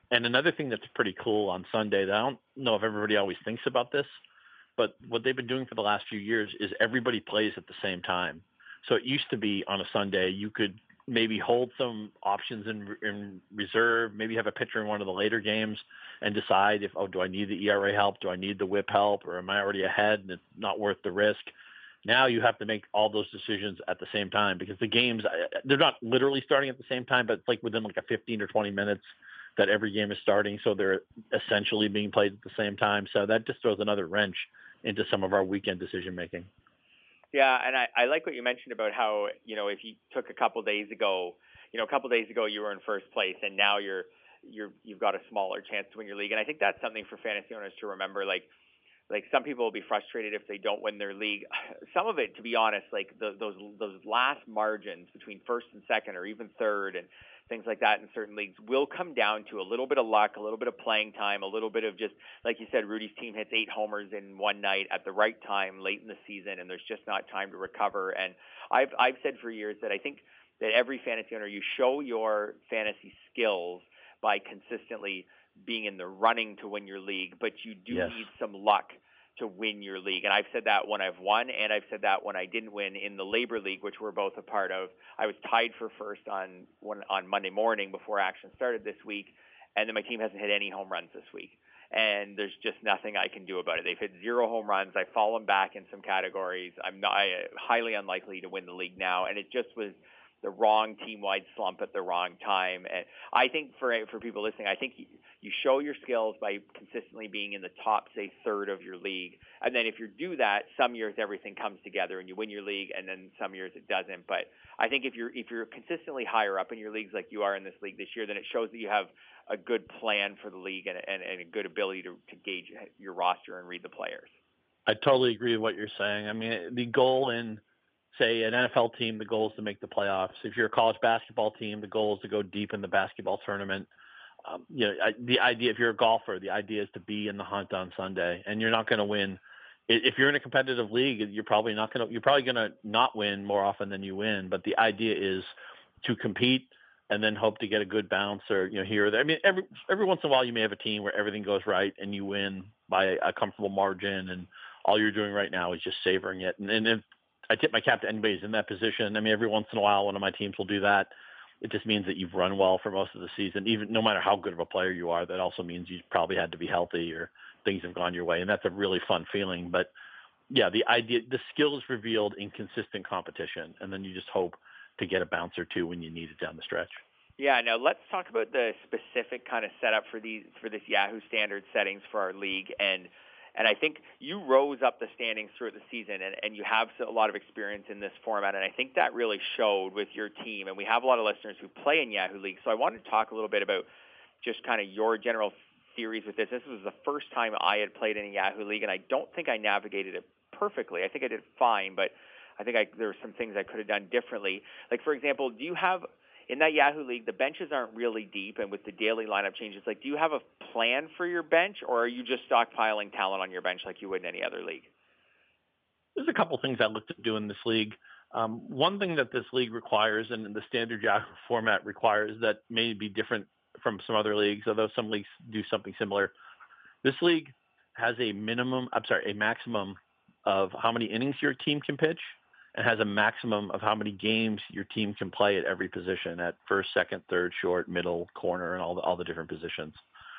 And another thing that's pretty cool on Sunday that I don't know if everybody always thinks about this, but what they've been doing for the last few years is everybody plays at the same time. So it used to be on a Sunday, you could maybe hold some options in, in reserve, maybe have a pitcher in one of the later games and decide if, oh, do I need the E R A help? Do I need the whip help? Or am I already ahead and it's not worth the risk? Now you have to make all those decisions at the same time because the games, they're not literally starting at the same time, but it's like within like a fifteen or twenty minutes that every game is starting. So they're essentially being played at the same time. So that just throws another wrench into some of our weekend decision making. Yeah, and I, I like what you mentioned about how, you know, if you took a couple days ago, you know, a couple days ago you were in first place and now you're, you're, you've got a smaller chance to win your league. And I think that's something for fantasy owners to remember. Like, like some people will be frustrated if they don't win their league. Some of it, to be honest, like the, those, those last margins between first and second or even third and things like that in certain leagues will come down to a little bit of luck, a little bit of playing time, a little bit of just, like you said, Rudy's team hits eight homers in one night at the right time late in the season, and there's just not time to recover. And I've I've said for years that I think that every fantasy owner, you show your fantasy skills by consistently being in the running to win your league, but you do yes. need some luck to win your league. And I've said that when I've won, and I've said that when I didn't win in the Labor League, which we're both a part of. I was tied for first on one, on Monday morning before action started this week, and then my team hasn't hit any home runs this week. And there's just nothing I can do about it. They've hit zero home runs. I've fallen back in some categories. I'm not, I, highly unlikely to win the league now, and it just was the wrong team-wide slump at the wrong time. And I think for for people listening, I think you, you show your skills by consistently being in the top, say, third of your league. And then if you do that, some years everything comes together and you win your league, and then some years it doesn't. But I think if you're if you're consistently higher up in your leagues like you are in this league this year, then it shows that you have a good plan for the league and, and, and a good ability to, to gauge your roster and read the players. I totally agree with what you're saying. I mean, the goal in, say, an N F L team, the goal is to make the playoffs. If you're a college basketball team, the goal is to go deep in the basketball tournament. Um, you know, I, the idea, if you're a golfer, the idea is to be in the hunt on Sunday, and you're not going to win. If you're in a competitive league, you're probably not going to, you're probably going to not win more often than you win. But the idea is to compete and then hope to get a good bounce or, you know, here or there. I mean, every, every once in a while you may have a team where everything goes right and you win by a, a comfortable margin, and all you're doing right now is just savoring it. And, and if I tip my cap to anybody who's in that position, I mean, every once in a while, one of my teams will do that. It just means that you've run well for most of the season, even no matter how good of a player you are. That also means you probably had to be healthy or things have gone your way. And that's a really fun feeling. But yeah, the idea, the skill is revealed in consistent competition. And then you just hope to get a bounce or two when you need it down the stretch. Yeah, now let's talk about the specific kind of setup for these for this Yahoo standard settings for our league. And and I think you rose up the standings throughout the season, and, and you have a lot of experience in this format, and I think that really showed with your team. And we have a lot of listeners who play in Yahoo League, so I wanted to talk a little bit about just kind of your general theories with this. This was the first time I had played in a Yahoo League, and I don't think I navigated it perfectly. I think I did fine, but I think I, there were some things I could have done differently. Like, for example, do you have – in that Yahoo League, the benches aren't really deep, and with the daily lineup changes, like, do you have a plan for your bench, or are you just stockpiling talent on your bench like you would in any other league? There's a couple things I looked at doing in this league. Um, one thing that this league requires, and the standard Yahoo format requires, that may be different from some other leagues, although some leagues do something similar. This league has a minimum, I'm sorry, a maximum of how many innings your team can pitch, and has a maximum of how many games your team can play at every position, at first, second, third, short, middle, corner, and all the, all the different positions.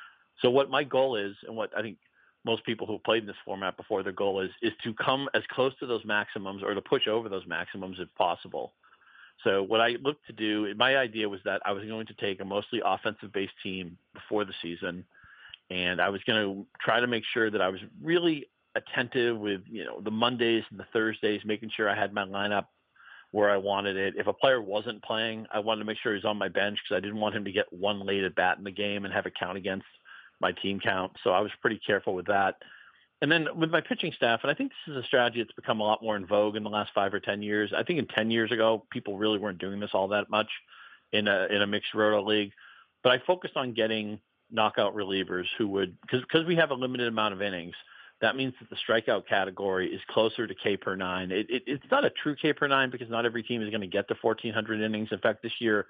So what my goal is, and what I think most people who have played in this format before, their goal is, is to come as close to those maximums or to push over those maximums if possible. So what I looked to do, my idea was that I was going to take a mostly offensive-based team before the season, and I was going to try to make sure that I was really attentive with, you know, the Mondays and the Thursdays, making sure I had my lineup where I wanted it. If a player wasn't playing, I wanted to make sure he was on my bench because I didn't want him to get one late at bat in the game and have it count against my team count. So I was pretty careful with that. And then with my pitching staff, and I think this is a strategy that's become a lot more in vogue in the last five or ten years. I think in ten years ago, people really weren't doing this all that much in a in a mixed roto league. But I focused on getting knockout relievers who would, because because we have a limited amount of innings, that means that the strikeout category is closer to K per nine. It, it, it's not a true K per nine because not every team is going to get to fourteen hundred innings. In fact, this year,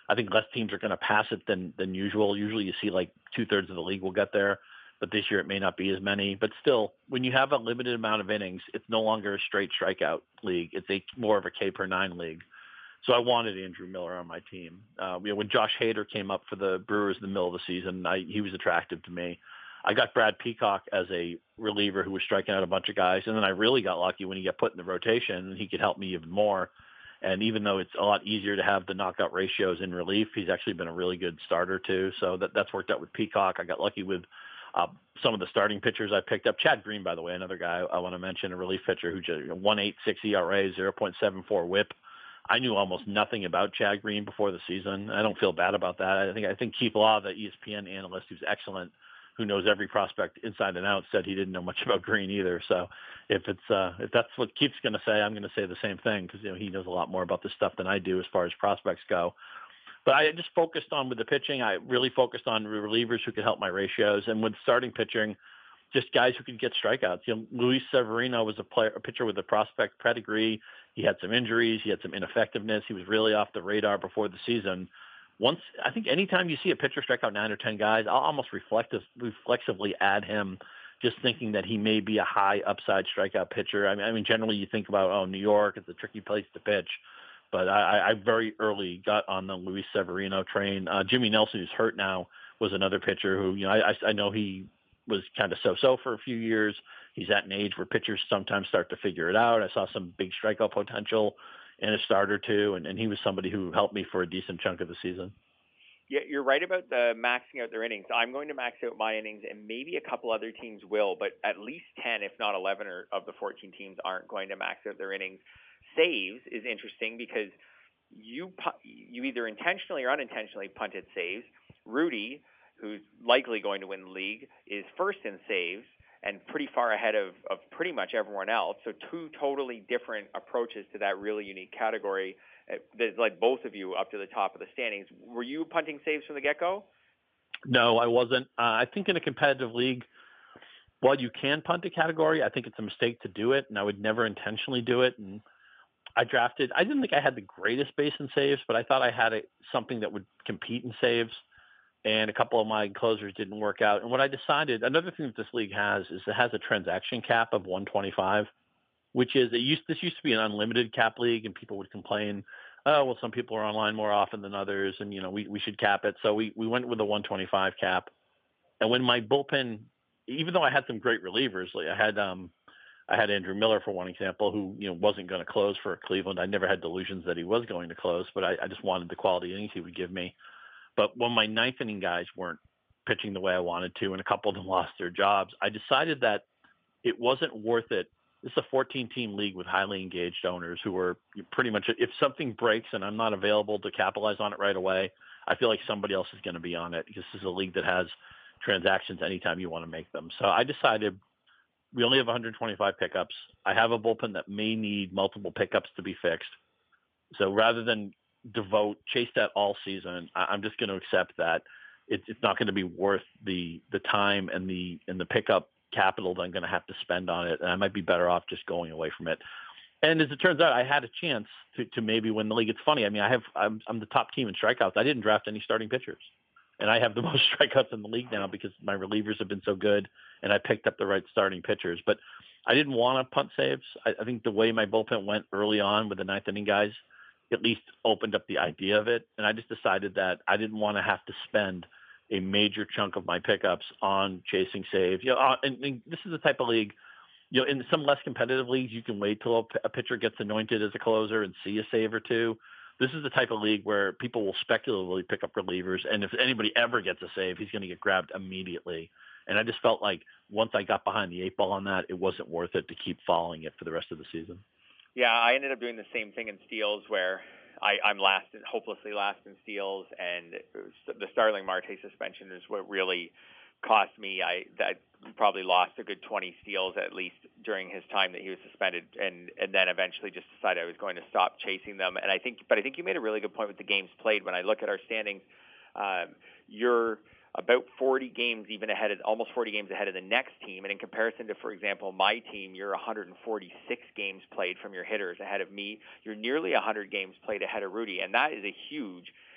I think less teams are going to pass it than than usual. Usually you see like two-thirds of the league will get there, but this year it may not be as many. But still, when you have a limited amount of innings, it's no longer a straight strikeout league. It's a more of a K per nine league. So I wanted Andrew Miller on my team. Uh, you know, when Josh Hader came up for the Brewers in the middle of the season, I, he was attractive to me. I got Brad Peacock as a reliever who was striking out a bunch of guys, and then I really got lucky when he got put in the rotation, and he could help me even more. And even though it's a lot easier to have the knockout ratios in relief, he's actually been a really good starter too. So that, that's worked out with Peacock. I got lucky with uh, some of the starting pitchers I picked up. Chad Green, by the way, another guy I want to mention, a relief pitcher who just one point eight six E R A, zero point seven four whip. I knew almost nothing about Chad Green before the season. I don't feel bad about that. I think I think Keith Law, the E S P N analyst, who's excellent, who knows every prospect inside and out, said he didn't know much about Green either. So if it's uh, if that's what Keith's going to say, I'm going to say the same thing because you know he knows a lot more about this stuff than I do as far as prospects go. But I just focused on with the pitching. I really focused on relievers who could help my ratios, and with starting pitching, just guys who could get strikeouts. You know, Luis Severino was a player, a pitcher with a prospect pedigree. He had some injuries. He had some ineffectiveness. He was really off the radar before the season. Once, I think anytime you see a pitcher strike out nine or ten guys, I'll almost reflective, reflexively add him, just thinking that he may be a high upside strikeout pitcher. I mean, I mean, generally you think about, oh, New York, it's a tricky place to pitch. But I, I very early got on the Luis Severino train. Uh, Jimmy Nelson, who's hurt now, was another pitcher who, you know, I, I know he was kind of so-so for a few years. He's at an age where pitchers sometimes start to figure it out. I saw some big strikeout potential in a start or two, and, and he was somebody who helped me for a decent chunk of the season. Yeah, you're right about the maxing out their innings. I'm going to max out my innings, and maybe a couple other teams will, but at least ten, if not eleven, or of the fourteen teams aren't going to max out their innings. Saves is interesting because you you either intentionally or unintentionally punted saves. Rudy, who's likely going to win the league, is first in saves and pretty far ahead of, of pretty much everyone else. So two totally different approaches to that really unique category that led both of you up to the top of the standings. Were you punting saves from the get-go? No, I wasn't. Uh, I think in a competitive league, while you can punt a category, I think it's a mistake to do it, and I would never intentionally do it. And I drafted, I didn't think I had the greatest base in saves, but I thought I had a, something that would compete in saves. And a couple of my closers didn't work out. And what I decided, another thing that this league has is it has a transaction cap of one twenty-five, which is, it used, this used to be an unlimited cap league, and people would complain, oh, well, some people are online more often than others, and, you know, we, we should cap it. So we, we went with a one twenty-five cap. And when my bullpen, even though I had some great relievers, like I had, um, I had Andrew Miller, for one example, who, you know, wasn't going to close for Cleveland. I never had delusions that he was going to close, but I, I just wanted the quality innings he would give me. But when my ninth inning guys weren't pitching the way I wanted to, and a couple of them lost their jobs, I decided that it wasn't worth it. This is a fourteen-team league with highly engaged owners who are pretty much, if something breaks and I'm not available to capitalize on it right away, I feel like somebody else is going to be on it, because this is a league that has transactions anytime you want to make them. So I decided we only have one hundred twenty-five pickups. I have a bullpen that may need multiple pickups to be fixed. So rather than devote, chase that all season, I'm just going to accept that it's, it's not going to be worth the the time and the and the pickup capital that I'm going to have to spend on it, and I might be better off just going away from it. And as it turns out, I had a chance to, to maybe win the league. It's funny. I mean, I have I'm, I'm the top team in strikeouts. I didn't draft any starting pitchers, and I have the most strikeouts in the league now because my relievers have been so good, and I picked up the right starting pitchers. But I didn't want to punt saves. I, I think the way my bullpen went early on with the ninth inning guys at least opened up the idea of it. And I just decided that I didn't want to have to spend a major chunk of my pickups on chasing saves. You know, uh, and, and this is the type of league, you know, in some less competitive leagues, you can wait till a, a pitcher gets anointed as a closer and see a save or two. This is the type of league where people will speculatively pick up relievers. And if anybody ever gets a save, he's going to get grabbed immediately. And I just felt like once I got behind the eight ball on that, it wasn't worth it to keep following it for the rest of the season. Yeah, I ended up doing the same thing in steals where I, I'm last, in, hopelessly last in steals, and the Starling Marte suspension is what really cost me. I that probably lost a good twenty steals at least during his time that he was suspended, and and then eventually just decided I was going to stop chasing them. And I think, but I think you made a really good point with the games played. When I look at our standings, um, you're about forty games even ahead of, almost forty games ahead of the next team. And in comparison to, for example, my team, you're one hundred forty-six games played from your hitters ahead of me. You're nearly one hundred games played ahead of Rudy. And that is a huge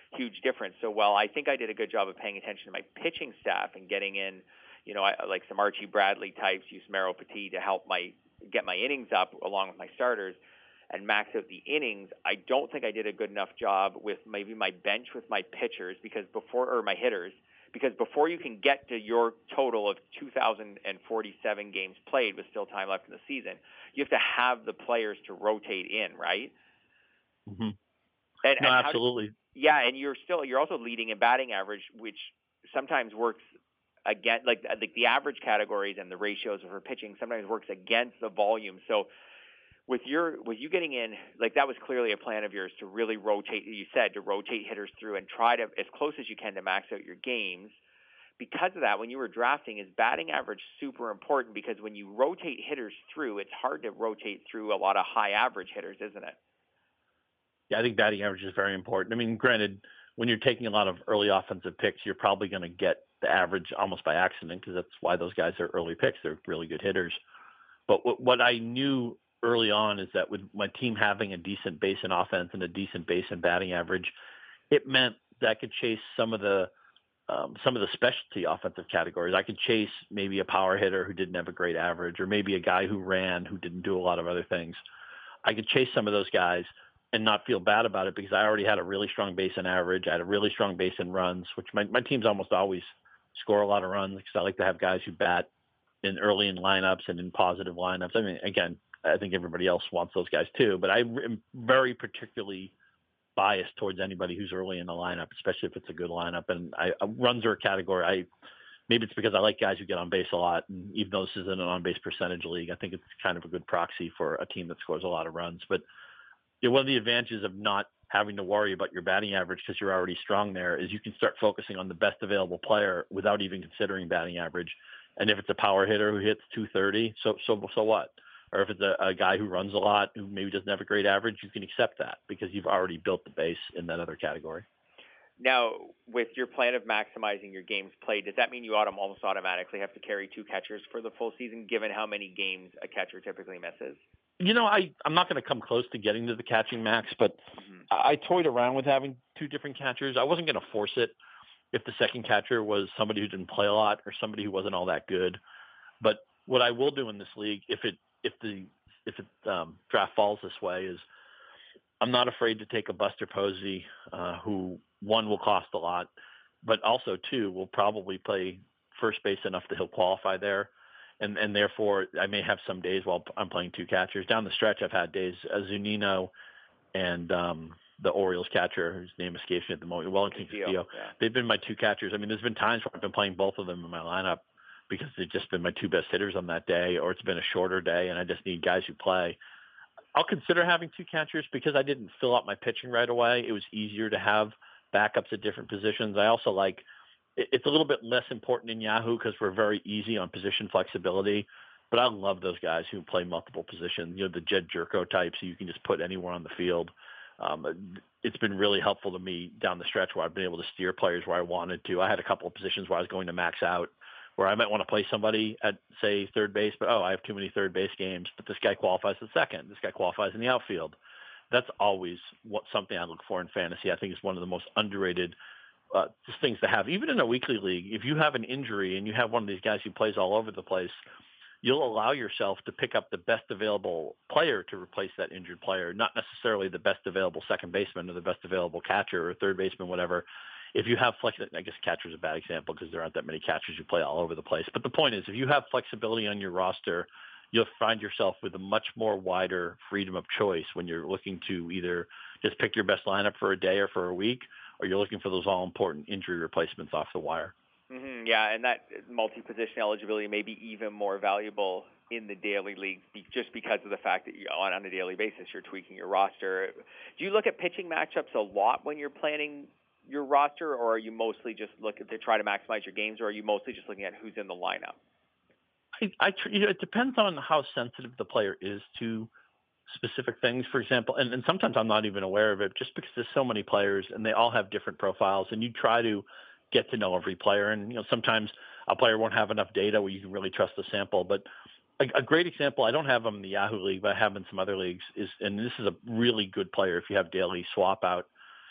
huge difference. So while I think I did a good job of paying attention to my pitching staff and getting in, you know, I, like some Archie Bradley types, Yusmeiro Petit to help my get my innings up along with my starters and max out the innings, I don't think I did a good enough job with maybe my bench with my pitchers because before or my hitters because before you can get to your total of two thousand forty-seven games played with still time left in the season, you have to have the players to rotate in, right? Mm-hmm. And, no, and absolutely. Do, yeah, and you're still you're also leading in batting average, which sometimes works again, like like the average categories and the ratios for pitching sometimes works against the volume. So with your with you getting in, like that was clearly a plan of yours to really rotate. You said to rotate hitters through and try to as close as you can to max out your games. Because of that, when you were drafting, is batting average super important? Because when you rotate hitters through, it's hard to rotate through a lot of high average hitters, isn't it? Yeah, I think batting average is very important. I mean, granted, when you're taking a lot of early offensive picks, you're probably going to get the average almost by accident because that's why those guys are early picks. They're really good hitters. But what, what I knew early on is that with my team having a decent base in offense and a decent base in batting average, it meant that I could chase some of the um, some of the specialty offensive categories. I could chase maybe a power hitter who didn't have a great average, or maybe a guy who ran who didn't do a lot of other things. I could chase some of those guys and not feel bad about it because I already had a really strong base in average. I had a really strong base in runs, which my, my teams almost always score a lot of runs because I like to have guys who bat in early in lineups and in positive lineups. I mean, again, I think everybody else wants those guys too, but I am very particularly biased towards anybody who's early in the lineup, especially if it's a good lineup. And I, runs are a category. I maybe it's because I like guys who get on base a lot. And even though this isn't an on base percentage league, I think it's kind of a good proxy for a team that scores a lot of runs. But you know, one of the advantages of not having to worry about your batting average because you're already strong there is you can start focusing on the best available player without even considering batting average. And if it's a power hitter who hits two thirty, so so so what? Or if it's a, a guy who runs a lot, who maybe doesn't have a great average, you can accept that because you've already built the base in that other category. Now, with your plan of maximizing your games played, does that mean you autom- almost automatically have to carry two catchers for the full season, given how many games a catcher typically misses? You know, I, I'm not going to come close to getting to the catching max, but mm-hmm. I, I toyed around with having two different catchers. I wasn't going to force it if the second catcher was somebody who didn't play a lot or somebody who wasn't all that good. But what I will do in this league, if it if the if it um, draft falls this way, is I'm not afraid to take a Buster Posey, uh, who one will cost a lot, but also two will probably play first base enough that he'll qualify there. And, and therefore, I may have some days while I'm playing two catchers. Down the stretch, I've had days, uh, Zunino and um, the Orioles catcher, whose name escapes me at the moment, Wellington Castillo. Castillo. Yeah. They've been my two catchers. I mean, there's been times where I've been playing both of them in my lineup because they've just been my two best hitters on that day, or it's been a shorter day and I just need guys who play. I'll consider having two catchers because I didn't fill out my pitching right away. It was easier to have backups at different positions. I also like it's a little bit less important in Yahoo because we're very easy on position flexibility, but I love those guys who play multiple positions, you know, the Jed Jerko types, so you can just put anywhere on the field. Um, it's been really helpful to me down the stretch where I've been able to steer players where I wanted to. I had a couple of positions where I was going to max out, where I might want to play somebody at, say, third base, but, oh, I have too many third base games, but this guy qualifies at second. This guy qualifies in the outfield. That's always what something I look for in fantasy. I think it's one of the most underrated uh, things to have. Even in a weekly league, if you have an injury and you have one of these guys who plays all over the place, you'll allow yourself to pick up the best available player to replace that injured player, not necessarily the best available second baseman or the best available catcher or third baseman, whatever. If you have flexibility, I guess catcher's a bad example because there aren't that many catchers who play all over the place. But the point is, if you have flexibility on your roster, you'll find yourself with a much more wider freedom of choice when you're looking to either just pick your best lineup for a day or for a week, or you're looking for those all-important injury replacements off the wire. Mm-hmm, yeah, and that multi-position eligibility may be even more valuable in the daily league just because of the fact that you, on, on a daily basis you're tweaking your roster. Do you look at pitching matchups a lot when you're planning your roster, or are you mostly just looking to try to maximize your games, or are you mostly just looking at who's in the lineup? I, I you know, it depends on how sensitive the player is to specific things, for example, and, and sometimes I'm not even aware of it just because there's so many players and they all have different profiles, and you try to get to know every player. And, you know, sometimes a player won't have enough data where you can really trust the sample. But a, a great example, I don't have him in the Yahoo League, but I have him in some other leagues, is, and this is a really good player if you have daily swap out,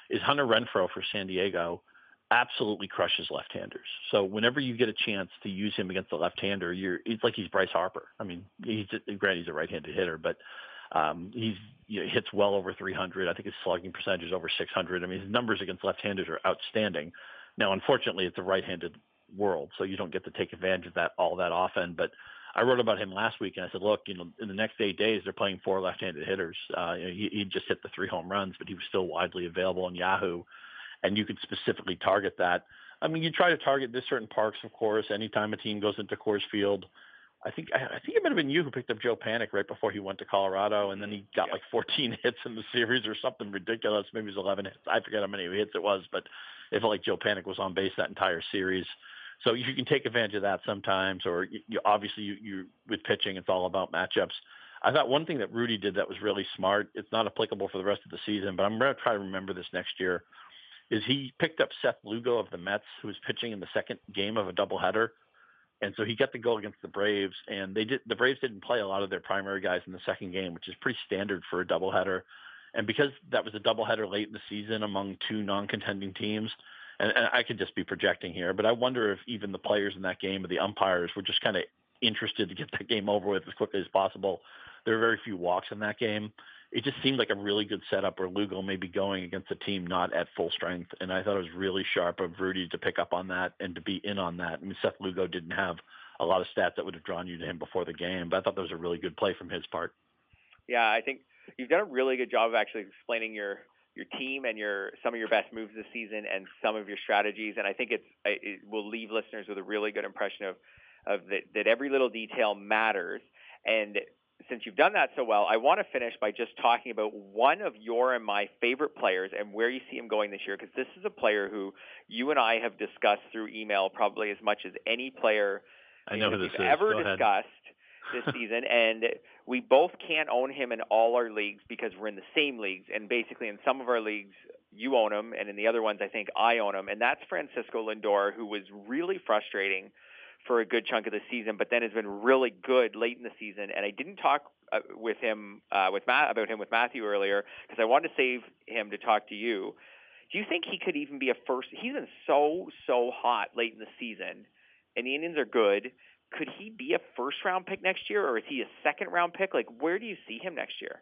is Hunter Renfroe for San Diego absolutely crushes left-handers. So whenever you get a chance to use him against a left-hander, you're it's like he's Bryce Harper. I mean, he's granted he's a right-handed hitter, but um, he's you know, hits well over three hundred. I think his slugging percentage is over six hundred. I mean, his numbers against left-handers are outstanding. Now, unfortunately, it's a right-handed world, so you don't get to take advantage of that all that often. But I wrote about him last week, and I said, look, you know, in the next eight days, they're playing four left-handed hitters. Uh, you know, he, he just hit the three home runs, but he was still widely available in Yahoo. And you could specifically target that. I mean, you try to target this certain parks, of course, anytime a team goes into Coors Field. I think I think it might have been you who picked up Joe Panik right before he went to Colorado, and then he got yeah. like fourteen hits in the series or something ridiculous. Maybe it was eleven hits. I forget how many hits it was, but it felt like Joe Panik was on base that entire series. So you can take advantage of that sometimes, or you, you, obviously you, you with pitching, it's all about matchups. I thought one thing that Rudy did that was really smart. It's not applicable for the rest of the season, but I'm going to try to remember this next year. Is he picked up Seth Lugo of the Mets, who was pitching in the second game of a doubleheader. And so he got to go against the Braves, and they did. The Braves didn't play a lot of their primary guys in the second game, which is pretty standard for a doubleheader. And because that was a doubleheader late in the season among two non-contending teams, and, and I could just be projecting here, but I wonder if even the players in that game or the umpires were just kind of interested to get that game over with as quickly as possible. There were very few walks in that game. It just seemed like a really good setup where Lugo may be going against a team not at full strength. And I thought it was really sharp of Rudy to pick up on that and to be in on that. I mean, Seth Lugo didn't have a lot of stats that would have drawn you to him before the game, but I thought that was a really good play from his part. Yeah, I think you've done a really good job of actually explaining your your team and your some of your best moves this season and some of your strategies. And I think it's it will leave listeners with a really good impression of, of that, that every little detail matters. And since you've done that so well, I want to finish by just talking about one of your and my favorite players and where you see him going this year, because this is a player who you and I have discussed through email probably as much as any player I know who this we've is. ever Go discussed ahead. this season. And we both can't own him in all our leagues because we're in the same leagues. And basically in some of our leagues, you own him, and in the other ones, I think I own him. And that's Francisco Lindor, who was really frustrating for a good chunk of the season, but then has been really good late in the season. And I didn't talk uh, with him uh, with Matt about him with Matthew earlier because I wanted to save him to talk to you. Do you think he could even be a first? He's been so so hot late in the season, and the Indians are good. Could he be a first round pick next year, or is he a second round pick? Like, where do you see him next year?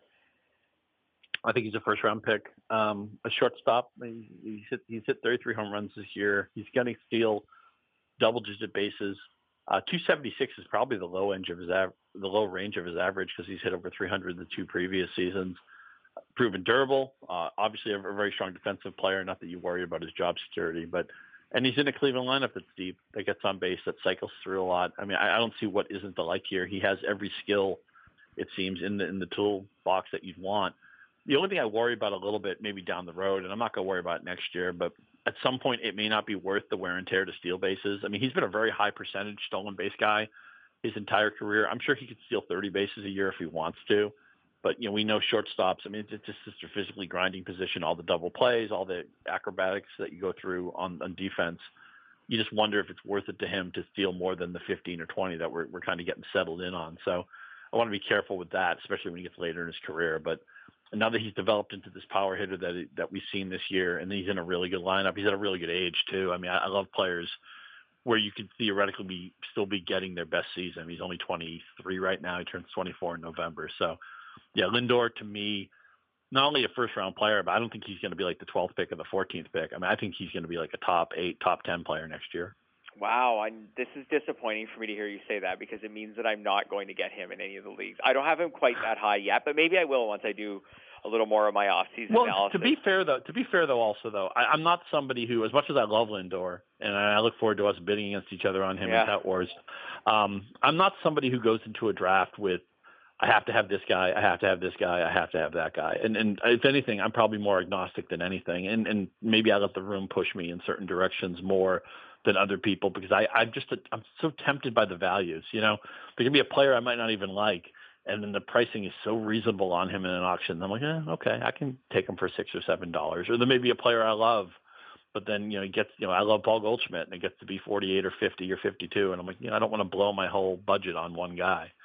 I think he's a first round pick. Um, a shortstop. He's hit, he's hit thirty-three home runs this year. He's going to steal double-digit bases. Uh, two seventy-six is probably the low end of his av- the low range of his average because he's hit over three hundred the two previous seasons. Proven durable. Uh, obviously, a very strong defensive player. Not that you worry about his job security, but and he's in a Cleveland lineup that's deep, that gets on base, that cycles through a lot. I mean, I, I don't see what isn't the like here. He has every skill, it seems, in the in the toolbox that you'd want. The only thing I worry about a little bit, maybe down the road, and I'm not going to worry about it next year, but at some point it may not be worth the wear and tear to steal bases. I mean, he's been a very high percentage stolen base guy his entire career. I'm sure he could steal thirty bases a year if he wants to, but you know, we know shortstops. I mean, it's just it's a physically grinding position. All the double plays, all the acrobatics that you go through on, on defense. You just wonder if it's worth it to him to steal more than the fifteen or twenty that we're we're kind of getting settled in on. So I want to be careful with that, especially when he gets later in his career. But and now that he's developed into this power hitter that that we've seen this year, and he's in a really good lineup, he's at a really good age too. I mean, I, I love players where you could theoretically be still be getting their best season. I mean, he's only twenty-three right now. He turns twenty-four in November. So, yeah, Lindor to me, not only a first round player, but I don't think he's going to be like the twelfth pick or the fourteenth pick. I mean, I think he's going to be like a top eight, top ten player next year. Wow, I'm, this is disappointing for me to hear you say that because it means that I'm not going to get him in any of the leagues. I don't have him quite that high yet, but maybe I will once I do a little more of my off-season well, analysis. To be fair, though, to be fair though, also though, I, I'm not somebody who, as much as I love Lindor, and I look forward to us bidding against each other on him yeah. in Tout Wars, um, I'm not somebody who goes into a draft with, I have to have this guy, I have to have this guy, I have to have that guy. And and if anything, I'm probably more agnostic than anything. And and maybe I let the room push me in certain directions more than other people because I, I'm just, a, I'm so tempted by the values, you know. There can be a player I might not even like, and then the pricing is so reasonable on him in an auction. I'm like, eh, okay, I can take him for six or seven dollars. Or there may be a player I love, but then, you know, he gets, you know, I love Paul Goldschmidt, and it gets to be forty-eight or fifty or fifty-two. And I'm like, you know, I don't want to blow my whole budget on one guy.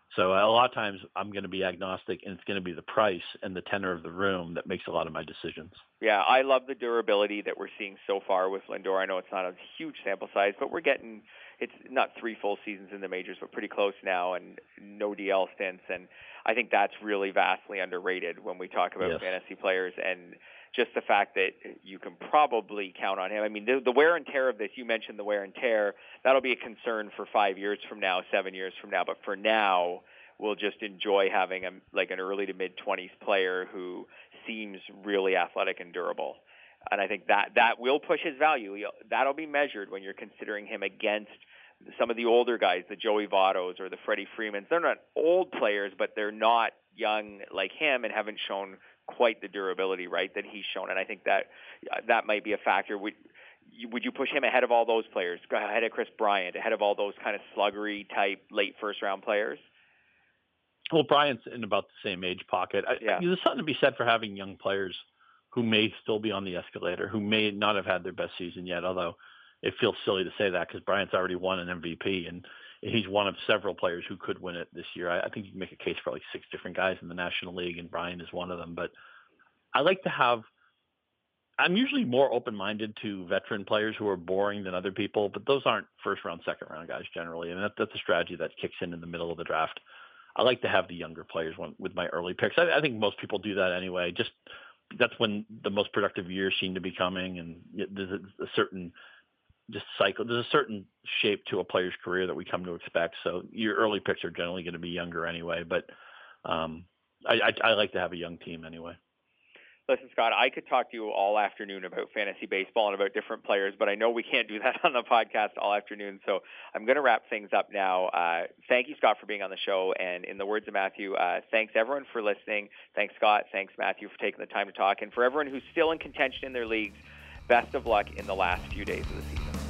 So a lot of times I'm going to be agnostic, and it's going to be the price and the tenor of the room that makes a lot of my decisions. Yeah, I love the durability that we're seeing so far with Lindor. I know it's not a huge sample size, but we're getting, it's not three full seasons in the majors, but pretty close now, and no D L stints. And I think that's really vastly underrated when we talk about yes. fantasy players, and just the fact that you can probably count on him. I mean, the, the wear and tear of this, you mentioned the wear and tear, that'll be a concern for five years from now, seven years from now. But for now, we'll just enjoy having a, like an early to mid-twenties player who seems really athletic and durable. And I think that, that will push his value. That'll be measured when you're considering him against some of the older guys, the Joey Vottos or the Freddie Freemans. They're not old players, but they're not young like him and haven't shown quite the durability, right, that he's shown. And I think that that might be a factor. Would you, would you push him ahead of all those players, ahead of Chris Bryant, ahead of all those kind of sluggery type late first round players? Well, Bryant's in about the same age pocket. Yeah. I, there's something to be said for having young players who may still be on the escalator, who may not have had their best season yet, although it feels silly to say that because Bryant's already won an M V P, and he's one of several players who could win it this year. I, I think you can make a case for like six different guys in the National League, and Bryant is one of them. But I like to have – I'm usually more open-minded to veteran players who are boring than other people, but those aren't first-round, second-round guys generally, and that, that's a strategy that kicks in in the middle of the draft. I like to have the younger players with my early picks. I, I think most people do that anyway. Just that's when the most productive years seem to be coming, and there's a, a certain – just cycle. There's a certain shape to a player's career that we come to expect. So your early picks are generally going to be younger anyway, but um, I, I, I like to have a young team anyway. Listen, Scott, I could talk to you all afternoon about fantasy baseball and about different players, but I know we can't do that on the podcast all afternoon. So I'm going to wrap things up now. Uh, thank you, Scott, for being on the show. And in the words of Matthew, uh, thanks everyone for listening. Thanks, Scott. Thanks, Matthew, for taking the time to talk. And for everyone who's still in contention in their leagues, best of luck in the last few days of the season.